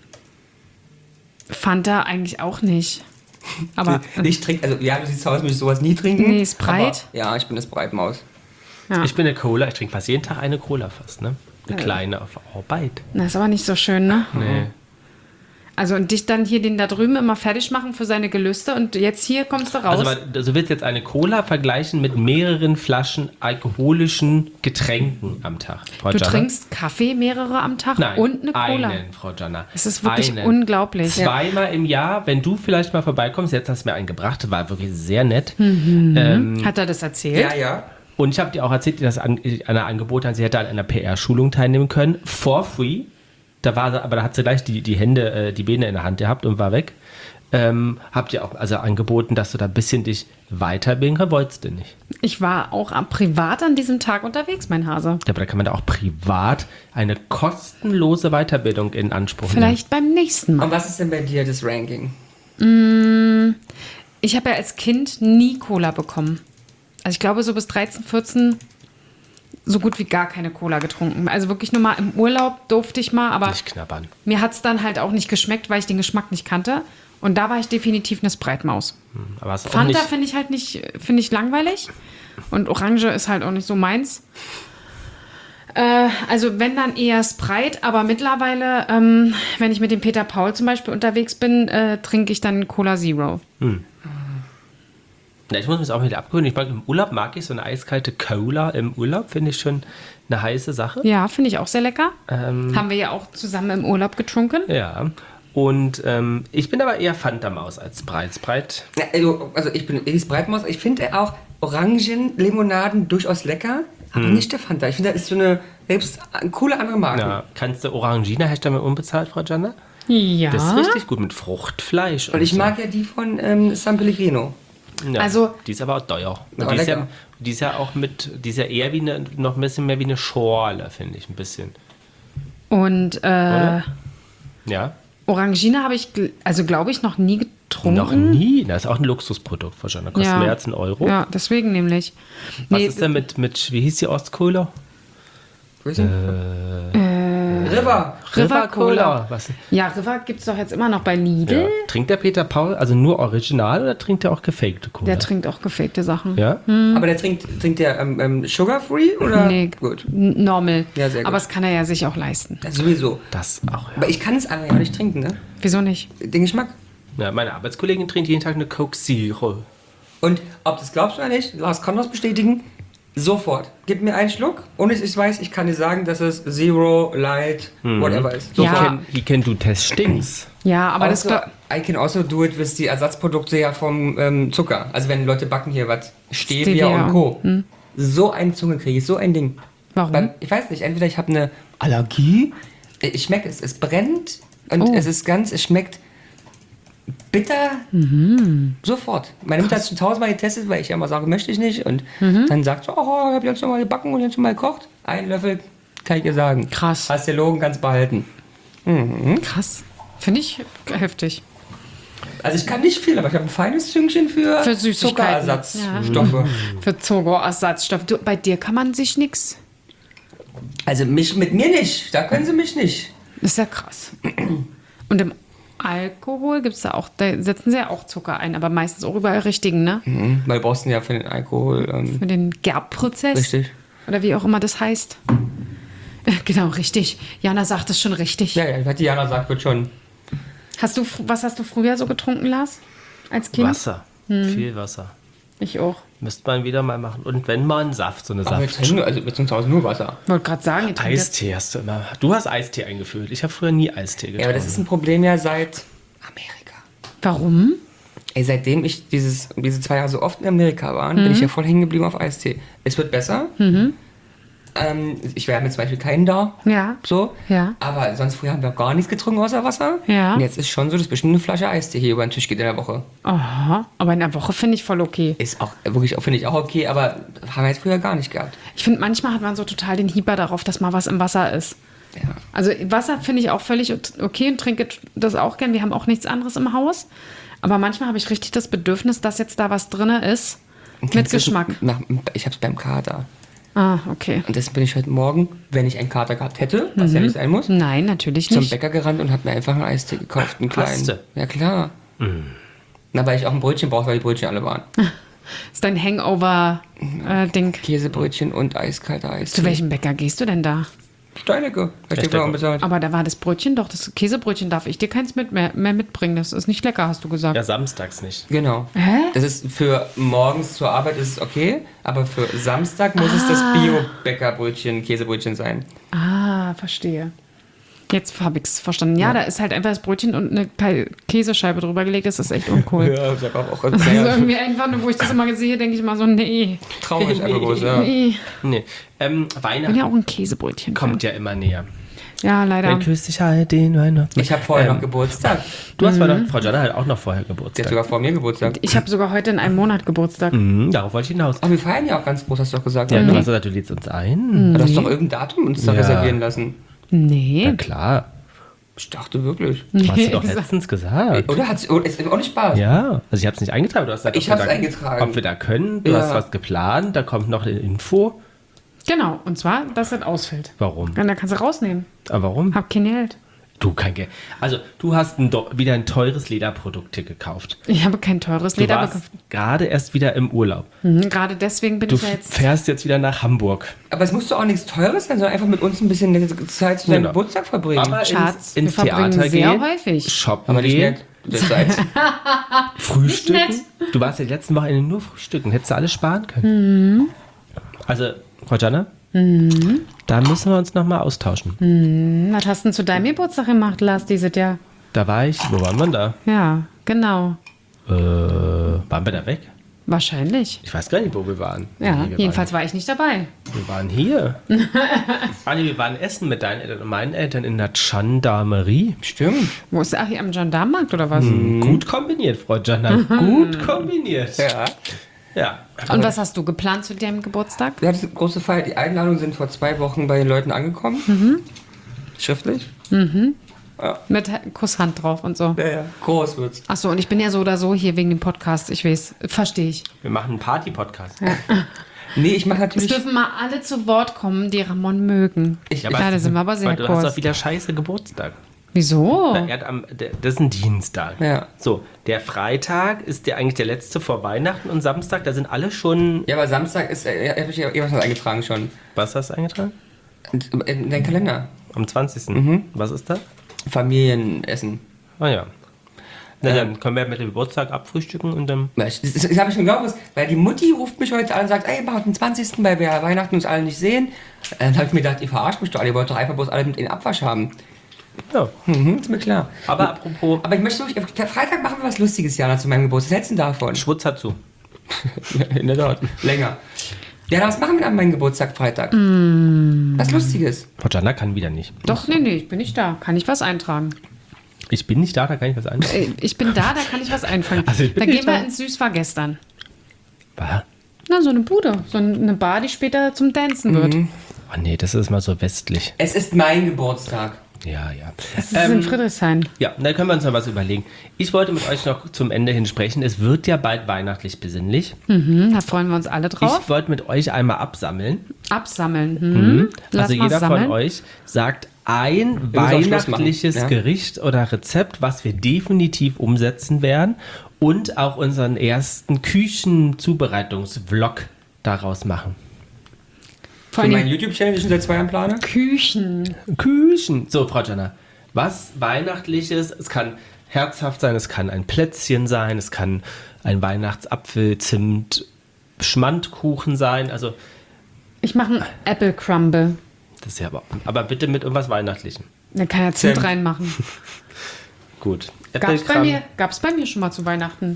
Fanta eigentlich auch nicht. Aber Ich trinke, also ja, du siehst aus, würde ich sowas nie trinken. Nee, Sprite? Aber, ja, ich bin eine Sprite-Maus. ja. Ich bin eine Cola, ich trinke fast jeden Tag eine Cola fast, ne? Eine kleine auf Arbeit. Das ist aber nicht so schön, ne? Nee. Also und dich dann hier den da drüben immer fertig machen für seine Gelüste und jetzt hier kommst du raus. Also du willst jetzt eine Cola vergleichen mit mehreren Flaschen alkoholischen Getränken am Tag, Frau du Jana? trinkst Kaffee mehrere am Tag Nein, und eine Cola. einen, Frau Jana. Es ist wirklich Einen. unglaublich. Zweimal im Jahr, wenn du vielleicht mal vorbeikommst, jetzt hast du mir einen gebracht, war wirklich sehr nett. Hat er das erzählt? Ja, ja. Und ich habe dir auch erzählt, dass Anna angeboten hat, sie hätte an einer PR-Schulung teilnehmen können, for free. Da war sie, aber da hat sie gleich die Hände, die Beine in der Hand gehabt und war weg. Habt ihr auch also angeboten, dass du da ein bisschen dich weiterbilden kannst? Wolltest du nicht? Ich war auch privat an diesem Tag unterwegs, mein Hase. Ja, aber da kann man da auch privat eine kostenlose Weiterbildung in Anspruch nehmen. Vielleicht beim nächsten Mal. Und was ist denn bei dir das Ranking? Ich habe ja als Kind nie Cola bekommen. Also ich glaube so bis 13, 14 so gut wie gar keine Cola getrunken. Also wirklich nur mal im Urlaub durfte ich mal, aber Nicht knabbern. mir hat es dann halt auch nicht geschmeckt, weil ich den Geschmack nicht kannte. Und da war ich definitiv eine Sprite-Maus. Aber es ist auch Fanta nicht, finde ich halt nicht, finde ich langweilig. Und Orange ist halt auch nicht so meins. Also wenn dann eher Sprite, aber mittlerweile, wenn ich mit dem Peter Paul zum Beispiel unterwegs bin, trinke ich dann Cola Zero. Ja, ich muss mich das auch wieder abgewöhnen. Im Urlaub mag ich so eine eiskalte Cola im Urlaub, finde ich schon eine heiße Sache. Ja, finde ich auch sehr lecker. Haben wir ja auch zusammen im Urlaub getrunken. Ja. Und ich bin aber eher Fanta-Maus als Sprite. Sprite. Ja, also ich bin die Sprite-Maus. Ich finde auch Orangenlimonaden durchaus lecker, aber nicht der Fanta. Ich finde, das ist so eine selbst coole andere Marke. Ja, kannst du Orangina herstellen mit unbezahlt, Frau Janne? Ja. Das ist richtig gut mit Fruchtfleisch. Und ich so. mag ja die von San Pellegrino. Ja, also- die ist aber auch teuer. Und Aber die, ist ja, lecker. die ist ja auch die ist ja eher wie noch ein bisschen mehr wie eine Schorle, finde ich, ein bisschen. Und Oder? Ja? Orangina habe ich, also glaube ich, noch nie getrunken. Noch nie? Das ist auch ein Luxusprodukt, Frau Janne. Kostet mehr als €1. Ja, deswegen nämlich. Was ist denn mit, wie hieß die Ostcola? River. Cola. Was? Ja, River gibt es doch jetzt immer noch bei Lidl. Ja. Trinkt der Peter Paul also nur original oder trinkt er auch gefakte Cola? Der trinkt auch gefakte Sachen. Ja? Aber der trinkt der Sugar-Free oder? Nee, Gut. normal. Ja, sehr gut. Aber das kann er ja sich auch leisten. Das sowieso. Das auch, ja. Aber ich kann es einfach ja nicht trinken, ne? Wieso nicht? Den Geschmack. Ja, meine Arbeitskollegin trinkt jeden Tag eine Coke Zero. Und ob das glaubst du oder nicht, Lars kann das bestätigen, sofort. Gib mir einen Schluck und ich weiß, ich kann dir sagen, dass es Zero, Light, whatever ist. Ja. Sofort. Wie can du Testings? Ja, aber das Also, I can also do it with die Ersatzprodukte ja vom Zucker. Also wenn Leute backen hier was, Stevia Stevia. und Co. So eine Zunge kriege ich, so ein Ding. Warum? Ich weiß nicht, entweder ich habe eine Allergie, ich schmecke es, es brennt und Oh. es schmeckt bitter. Sofort. Meine Mutter hat es schon 1000-mal getestet, weil ich ja immer sage, möchte ich nicht. Und dann sagt sie, oh, ich habe jetzt noch mal gebacken und jetzt noch mal gekocht. Ein Löffel, kann ich dir sagen. Krass. Hast du gelogen, kannst behalten. Krass. Finde ich heftig. Also ich kann nicht viel, aber ich habe ein feines Züngchen für Süßigkeiten. Zuckerersatzstoffe. Für Zuckerersatzstoff. Du, bei dir kann man sich nichts. Also mit mir nicht. Da können sie mich nicht. Das ist ja krass. Und im Alkohol gibt es da auch, da setzen sie ja auch Zucker ein, aber meistens auch überall richtigen, ne? Weil du brauchst ihn ja für den Alkohol. Für den Gerbprozess. Richtig. Oder wie auch immer das heißt. Genau, richtig. Jana sagt es schon richtig. Ja, was die Jana sagt, wird schon. Was hast du früher so getrunken, Lars? Als Kind? Wasser. Viel Wasser. Ich auch. Müsste man wieder mal machen. Und wenn mal ein Saft, so eine Aber wir Saft. trinken, also wir trinken zu Hause nur Wasser. Wollte gerade sagen, ihr trinkt jetzt- Eistee hast du immer. Du hast Eistee eingeführt. Ich habe früher nie Eistee getrunken. Ja, aber das ist ein Problem ja seit Amerika. Warum? Ey, seitdem ich diese 2 Jahre so oft in Amerika war, bin ich ja voll hängen geblieben auf Eistee. Es wird besser. Ich wäre mit zum Beispiel keinen da. Ja. So. Ja. Aber sonst früher haben wir gar nichts getrunken außer Wasser. Ja. Und jetzt ist schon so, dass bestimmt eine Flasche Eistee hier über den Tisch geht in der Woche. Aha, aber in der Woche finde ich voll okay. Ist auch wirklich, finde ich auch okay, aber haben wir jetzt früher gar nicht gehabt. Ich finde, manchmal hat man so total den Hieber darauf, dass mal was im Wasser ist. Ja. Also Wasser finde ich auch völlig okay und trinke das auch gern. Wir haben auch nichts anderes im Haus. Aber manchmal habe ich richtig das Bedürfnis, dass jetzt da was drin ist. Mit Geschmack. Ich habe es beim Kater. Ah, okay. Und deswegen bin ich heute Morgen, wenn ich einen Kater gehabt hätte, was ja nicht sein muss, Nein, natürlich zum nicht. Bäcker gerannt und habe mir einfach einen Eistee gekauft, einen kleinen. Hast du? Ja, klar. Na, weil ich auch ein Brötchen brauche, weil die Brötchen alle waren. Ist dein Hangover-Ding. Käsebrötchen und eiskalter Eistee. Zu welchem Bäcker gehst du denn da? Steinecke. Da steht Steinecke. unbezahlt. Aber da war das Brötchen doch, das Käsebrötchen darf ich dir keins mehr mitbringen. Das ist nicht lecker, hast du gesagt. Ja, samstags nicht. Genau. Hä? Das ist für morgens zur Arbeit ist es okay, aber für Samstag muss es das Bio-Bäckerbrötchen, Käsebrötchen sein. Ah, verstehe. Jetzt habe ich es verstanden. Ja, da ist halt einfach das Brötchen und eine Käsescheibe drüber gelegt. Das ist echt uncool. Ja, ich habe auch Also irgendwie einfach nur, wo ich das immer sehe, denke ich immer so, nee. traurig einfach bloß, ja. Nee. Nee. Ich bin Weihnachten ja auch ein Käsebrötchen. kommt ja immer näher. Ja, leider. Dann küsst dich halt den Weihnachtsmann. Ich habe vorher noch Geburtstag. Du hast Frau Jana hat auch noch vorher Der hat Geburtstag. sogar vor mir Geburtstag. Ich habe sogar heute in einem Monat Geburtstag. Darauf wollte ich hinaus. Aber wir feiern ja auch ganz groß, hast du doch gesagt. Ja, Ja, du hast gesagt, du lädst uns ein. Du hast doch irgendein Datum uns da Ja. reservieren lassen. Nee. Ja, klar. Ich dachte wirklich. Du hast Nee, du doch letztens gesagt. Oder ist auch nicht Spaß? Ja, also ich habe es nicht eingetragen. Du hast gesagt, Ich ob wir hab's da- eingetragen. Ob wir da können. Du Ja. hast was geplant. Da kommt noch eine Info. Genau, und zwar, dass das ausfällt. Warum? Und da kannst du rausnehmen. Aber warum? Hab kein Geld. Du, kein Geld. Also, du hast wieder ein teures Lederprodukt hier gekauft. Ich habe kein teures Du Leder warst gekauft. gerade erst wieder im Urlaub. Gerade deswegen bin Du ich ja jetzt. fährst jetzt wieder nach Hamburg. Aber es muss doch auch nichts Teures sein, sondern einfach mit uns ein bisschen nette Zeit zu deinem Genau. Geburtstag verbringen. Aber Schatz, ins wir verbringen Theater sehr gehen, häufig. shoppen Aber nicht gehen, nett. Das seid. frühstücken. Nicht Du warst ja die letzten Wochenende nur frühstücken. Hättest du alles sparen können. Also, Frau Jana, da müssen wir uns nochmal austauschen. Was hast du denn zu deinem Geburtstag gemacht, Lars, dieses Jahr? Da war ich, wo waren wir da? Ja, genau. Waren wir da weg? Wahrscheinlich. Ich weiß gar nicht, wo wir waren. Ja, Nee, wir jedenfalls war ich nicht dabei. Wir waren hier. Anni, wir waren essen mit deinen Eltern und meinen Eltern in der Gendarmerie. Stimmt. Wo ist der? Ach, hier am Gendarmenmarkt oder was? Gut kombiniert, Frau Jana. Gut kombiniert. Ja. Ja. Und was hast du geplant zu deinem Geburtstag? Ja, das ist eine große Feier. Die Einladungen sind vor 2 Wochen bei den Leuten angekommen. Schriftlich. Mit Kusshand drauf und so. Ja. Groß wird's. Achso, und ich bin ja so oder so hier wegen dem Podcast. Ich weiß, verstehe ich. Wir machen einen Party-Podcast. Nee, ich mache Es natürlich. dürfen mal alle zu Wort kommen, die Ramon mögen. Ja, Ja, da sind wir aber sehr weil du hast kurz. doch wieder scheiße Geburtstag. Wieso? Das ist ein Dienstag. Ja. So, der Freitag ist eigentlich der letzte vor Weihnachten und Samstag, da sind alle schon. Ja, aber Samstag ist. Habe ich ja was eingetragen schon. Was hast du eingetragen? In deinen Kalender. Am 20. Was ist da? Familienessen. Ah ja. Na, dann können wir mit dem Geburtstag abfrühstücken und dann. Das habe ich schon geglaubt, weil die Mutti ruft mich heute an und sagt, ey, mach den 20., weil wir ja Weihnachten uns alle nicht sehen. Dann habe ich mir gedacht, ihr verarscht mich doch alle, ihr wollt doch einfach bloß alle mit in den Abwasch haben. Ja. Ist mir klar. Aber apropos, Aber ich möchte wirklich, Freitag machen wir was Lustiges, Jana, zu meinem Geburtstag. Was hältst du denn davon? Schwutz hat zu. In der Tat. Länger. Ja, was machen wir an meinem Geburtstag Freitag? Was Lustiges. Frau Jana kann wieder nicht. Doch, nee, ich bin nicht da. Kann ich was eintragen? Ich bin nicht da, da kann ich was anfangen. Ich bin da kann ich was einfangen. Also ich bin Da nicht gehen wir da. ins Süß war gestern. Was? Na, so eine Bude. So eine Bar, die später zum Dancen wird. Oh nee, das ist mal so westlich. Es ist mein Geburtstag. Ja, ja. Das ist in Friedrichshain. Ja, da können wir uns noch was überlegen. Ich wollte mit euch noch zum Ende hin sprechen. Es wird ja bald weihnachtlich besinnlich. Da freuen wir uns alle drauf. Ich wollte mit euch einmal absammeln. Absammeln. Lass Also mal jeder sammeln. von euch sagt ein müssen auch Schluss weihnachtliches machen, ja? Gericht oder Rezept, was wir definitiv umsetzen werden und auch unseren ersten Küchenzubereitungs-Vlog daraus machen. Vor Für allem meinen YouTube-Channel, den ich schon seit 2 Jahren plane. Küchen. Küchen. So, Frau Jana, was Weihnachtliches, es kann herzhaft sein, es kann ein Plätzchen sein, es kann ein Weihnachtsapfel, Zimt, Schmandkuchen sein, also Ich mache einen Apple Crumble. das ist ja aber bitte mit irgendwas Weihnachtlichem. Da kann er Zimt Zimt. reinmachen. Gut. Gab's bei mir schon mal zu Weihnachten.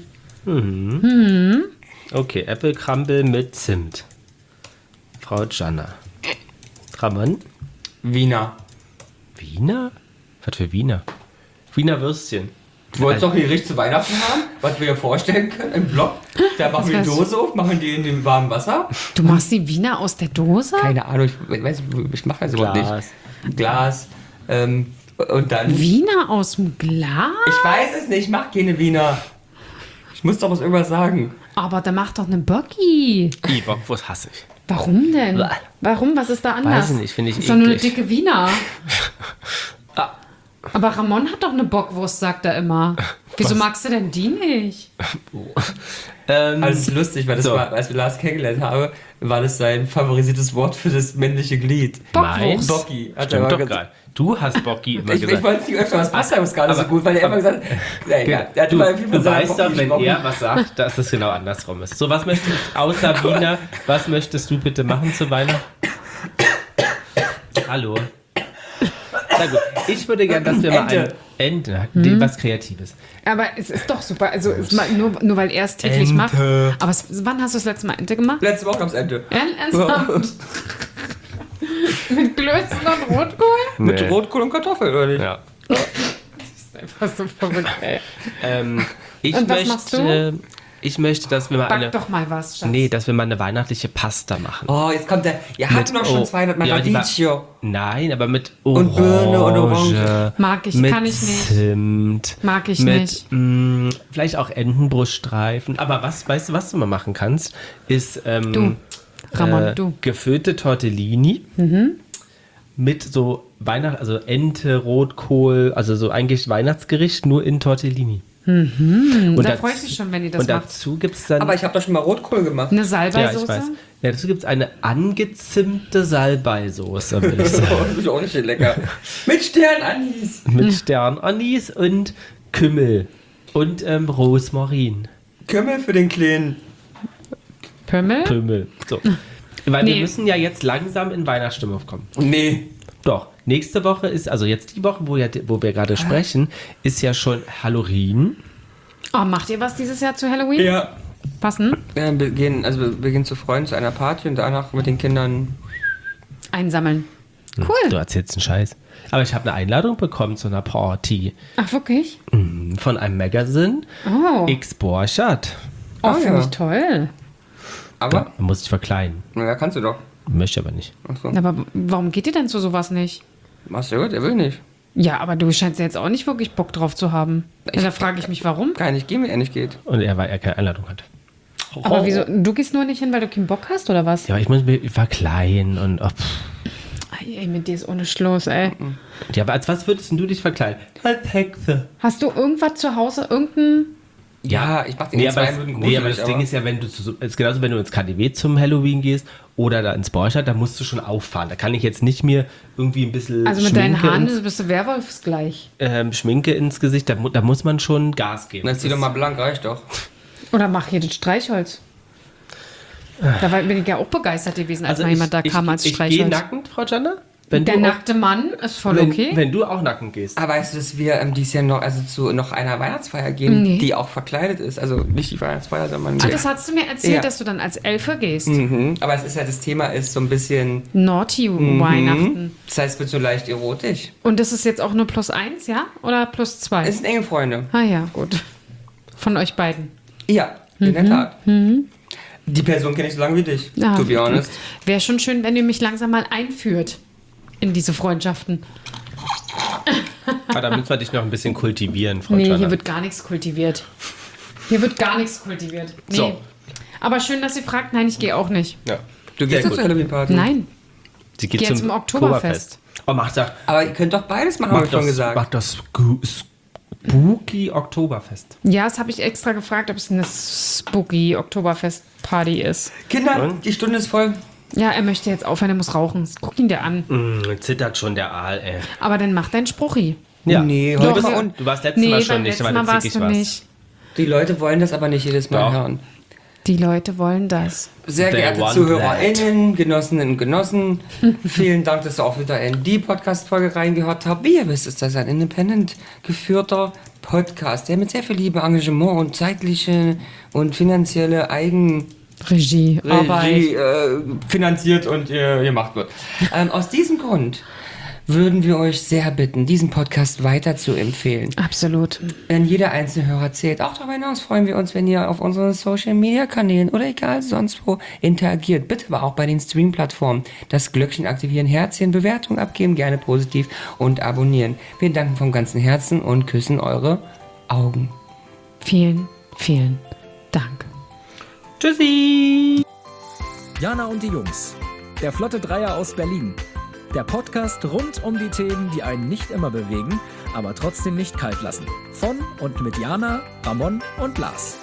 Okay, Apple Crumble mit Zimt. Frau Jana. Ramon? Wiener. Wiener? Was für Wiener? Wiener Würstchen. Du wolltest doch ein Gericht zu Weihnachten haben, was wir dir vorstellen können im Blog. Da machen wir die wär's. Dose auf, machen die in dem warmen Wasser. Du machst die Wiener aus der Dose? Keine Ahnung, ich mache das überhaupt Glas. nicht. Glas. Und dann. Wiener aus dem Glas? Ich weiß es nicht, ich mach keine Wiener. Ich muss doch was irgendwas sagen. Aber da macht doch eine Bocki. Bockwurst hasse ich. Warum denn? Bäh. Warum? Was ist da anders? Weiß ich nicht, finde ich ist doch nur eine eklig. dicke Wiener. Ah. Aber Ramon hat doch eine Bockwurst, sagt er immer. Wieso Was? magst du denn die nicht? Also es ist lustig, weil das So. war, als wir Lars kennengelernt haben, war das sein favorisiertes Wort für das männliche Glied. Bockwurst. Bocki. Hat er Stimmt mal doch gesagt. gar nicht. Du hast Bocki immer Ich gesagt. wollte es nicht öfter, was passt aber gar nicht so Aber- gut, weil er immer gesagt hat, ja, egal. Er hat Du, immer viel von du seinem weißt Bocki doch, wenn gesprochen. er was sagt, dass es genau andersrum ist. So, was möchtest du, außer Wiener, was möchtest du bitte machen zu Weihnachten? Hallo. Na gut, ich würde gerne, dass wir mal eine Ente, was Kreatives. Aber es ist doch super. Also nur weil er es täglich Ente. macht. Aber wann hast du das letzte Mal Ente gemacht? Letzte Woche gab's Ente. Ernsthaft? Mit Klößen und Rotkohl? Mit Nee. Rotkohl und Kartoffel, oder nicht? Ja. Das ist einfach so verrückt, ey. Ich Und was möchte, machst du? Ich möchte, dass wir mal Back eine, doch mal was, Schatz. nee, dass wir mal eine weihnachtliche Pasta machen. Oh, jetzt kommt der. Ihr hattet noch schon 200 Mal ja, die war- Radicchio. Nein, aber mit Und Birne und Orange. Mag ich, mit kann ich nicht. Zimt. Mag ich mit, nicht. Vielleicht auch Entenbruststreifen. Aber weißt du, was du mal machen kannst? Ist Du, Ramon, du. gefüllte Tortellini mit so also Ente, Rotkohl, also so eigentlich Weihnachtsgericht, nur in Tortellini. Und Da freue ich mich schon, wenn ihr das und macht. dazu gibt es dann... Aber ich habe doch schon mal Rotkohl gemacht. Eine ja, ich Salbeisoße? weiß. Ja, dazu gibt es eine angezimmte Salbeisoße, würde ich sagen. Das ist auch nicht lecker. Mit Sternanis. Mit Sternanis und Kümmel und Rosmarin. Kümmel für den Kleinen. Pömmel? Kümmel. So. Weil wir Nee. müssen ja jetzt langsam in Weihnachtsstimmung kommen. Nee. Doch. Nächste Woche ist, also jetzt die Woche, wo wir gerade sprechen, ist ja schon Halloween. Oh, macht ihr was dieses Jahr zu Halloween? Ja. Was denn? Wir gehen zu Freunden zu einer Party und danach mit den Kindern. Einsammeln. Du Cool. erzählst einen Scheiß. Aber ich habe eine Einladung bekommen zu einer Party Ach, wirklich? von einem Magazine. Oh, X Borchardt. oh finde ja. ich toll. Aber? Da muss ich verkleiden. Na, kannst du doch. Möchte aber nicht. Achso. Aber warum geht ihr denn zu sowas nicht? Machst du gut? Er will nicht. Ja, aber du scheinst ja jetzt auch nicht wirklich Bock drauf zu haben. Ja, da frage ich mich, warum. Kann nicht gehen, wenn er nicht geht. Und weil er keine Einladung hat. Aber wieso? Du gehst nur nicht hin, weil du keinen Bock hast, oder was? Ja, aber ich muss mich verkleiden und. Ey, mit dir ist ohne Schluss, ey. Ja, aber als was würdest denn du dich verkleiden? Als Hexe. Hast du irgendwas zu Hause? Irgendein. Ja, ich mach den Nee, in aber 2 Minuten das, gruselig, nee, aber das Ding ist ja, wenn du ist genauso, wenn du ins KDW zum Halloween gehst oder da ins Borchardt, da musst du schon auffahren. Da kann ich jetzt nicht mehr irgendwie ein bisschen Also mit deinen Haaren ins, bist du Werwolfsgleich. Schminke ins Gesicht, da muss man schon Gas geben. Na, zieh doch mal blank, reicht doch. Oder mach hier das Streichholz. Da bin ich ja auch begeistert gewesen, als mal jemand da kam als ich gehe Streichholz. nackend, Frau Janna. Der nackte Mann ist voll okay. Wenn du auch nacken gehst. Aber weißt du, dass wir dieses Jahr noch, zu noch einer Weihnachtsfeier gehen, die auch verkleidet ist? Also nicht die Weihnachtsfeier, sondern... Ach, das hast du mir erzählt, Ja. dass du dann als Elfe gehst. Mhm. Aber es ist ja, das Thema ist so ein bisschen... Naughty Weihnachten. Das heißt, es wird so leicht erotisch. Und das ist jetzt auch nur +1, ja? Oder +2? Es sind enge Freunde. Ah ja, gut. Von euch beiden. Ja, in der Tat. Die Person kenne ich so lange wie dich, Ja, to be honest. Wäre schon schön, wenn ihr mich langsam mal einführt in diese Freundschaften. Aber da müssen wir dich noch ein bisschen kultivieren, Frau Nee, Jana. hier wird gar nichts kultiviert. Nee. So. Aber schön, dass ihr fragt. Nein, ich gehe auch nicht. Ja. Du gehst Sehr zur gut. Halloween-Party? Nein. Sie geht Geh jetzt zum Oktoberfest. Oh, mach das, Aber ihr könnt doch beides machen, habe ich schon gesagt. mach das Spooky Oktoberfest. Ja, das habe ich extra gefragt, ob es eine spooky Oktoberfest-Party ist. Kinder, die Stunde ist voll. Ja, er möchte jetzt aufhören, er muss rauchen. Guck ihn dir an. Zittert schon der Aal, ey. Aber dann mach dein Spruchi. Ja. Nee, Doch, heute ja. mal und Du warst letztes Mal schon beim nicht, letzten weil Mal du warst zickig du warst. nicht. die Leute wollen das aber nicht jedes Mal Doch. hören. Die Leute wollen das. Sehr They geehrte want ZuhörerInnen, Genossinnen und Genossen, vielen Dank, dass ihr auch wieder in die Podcast-Folge reingehört habt. Wie ihr wisst, ist das ein independent geführter Podcast, der mit sehr viel Liebe, Engagement und zeitliche und finanzielle Regie, Arbeit. Regie finanziert und gemacht wird. Aus diesem Grund würden wir euch sehr bitten, diesen Podcast weiter zu empfehlen. Absolut. Denn jeder einzelne Hörer zählt. Auch darüber hinaus freuen wir uns, wenn ihr auf unseren Social-Media-Kanälen oder egal sonst wo interagiert. Bitte aber auch bei den Stream-Plattformen das Glöckchen aktivieren, Herzchen, Bewertung abgeben, gerne positiv und abonnieren. Wir danken vom ganzen Herzen und küssen eure Augen. Vielen, vielen Dank. Tschüssi! Jana und die Jungs. Der Flotte Dreier aus Berlin. Der Podcast rund um die Themen, die einen nicht immer bewegen, aber trotzdem nicht kalt lassen. Von und mit Jana, Ramon und Lars.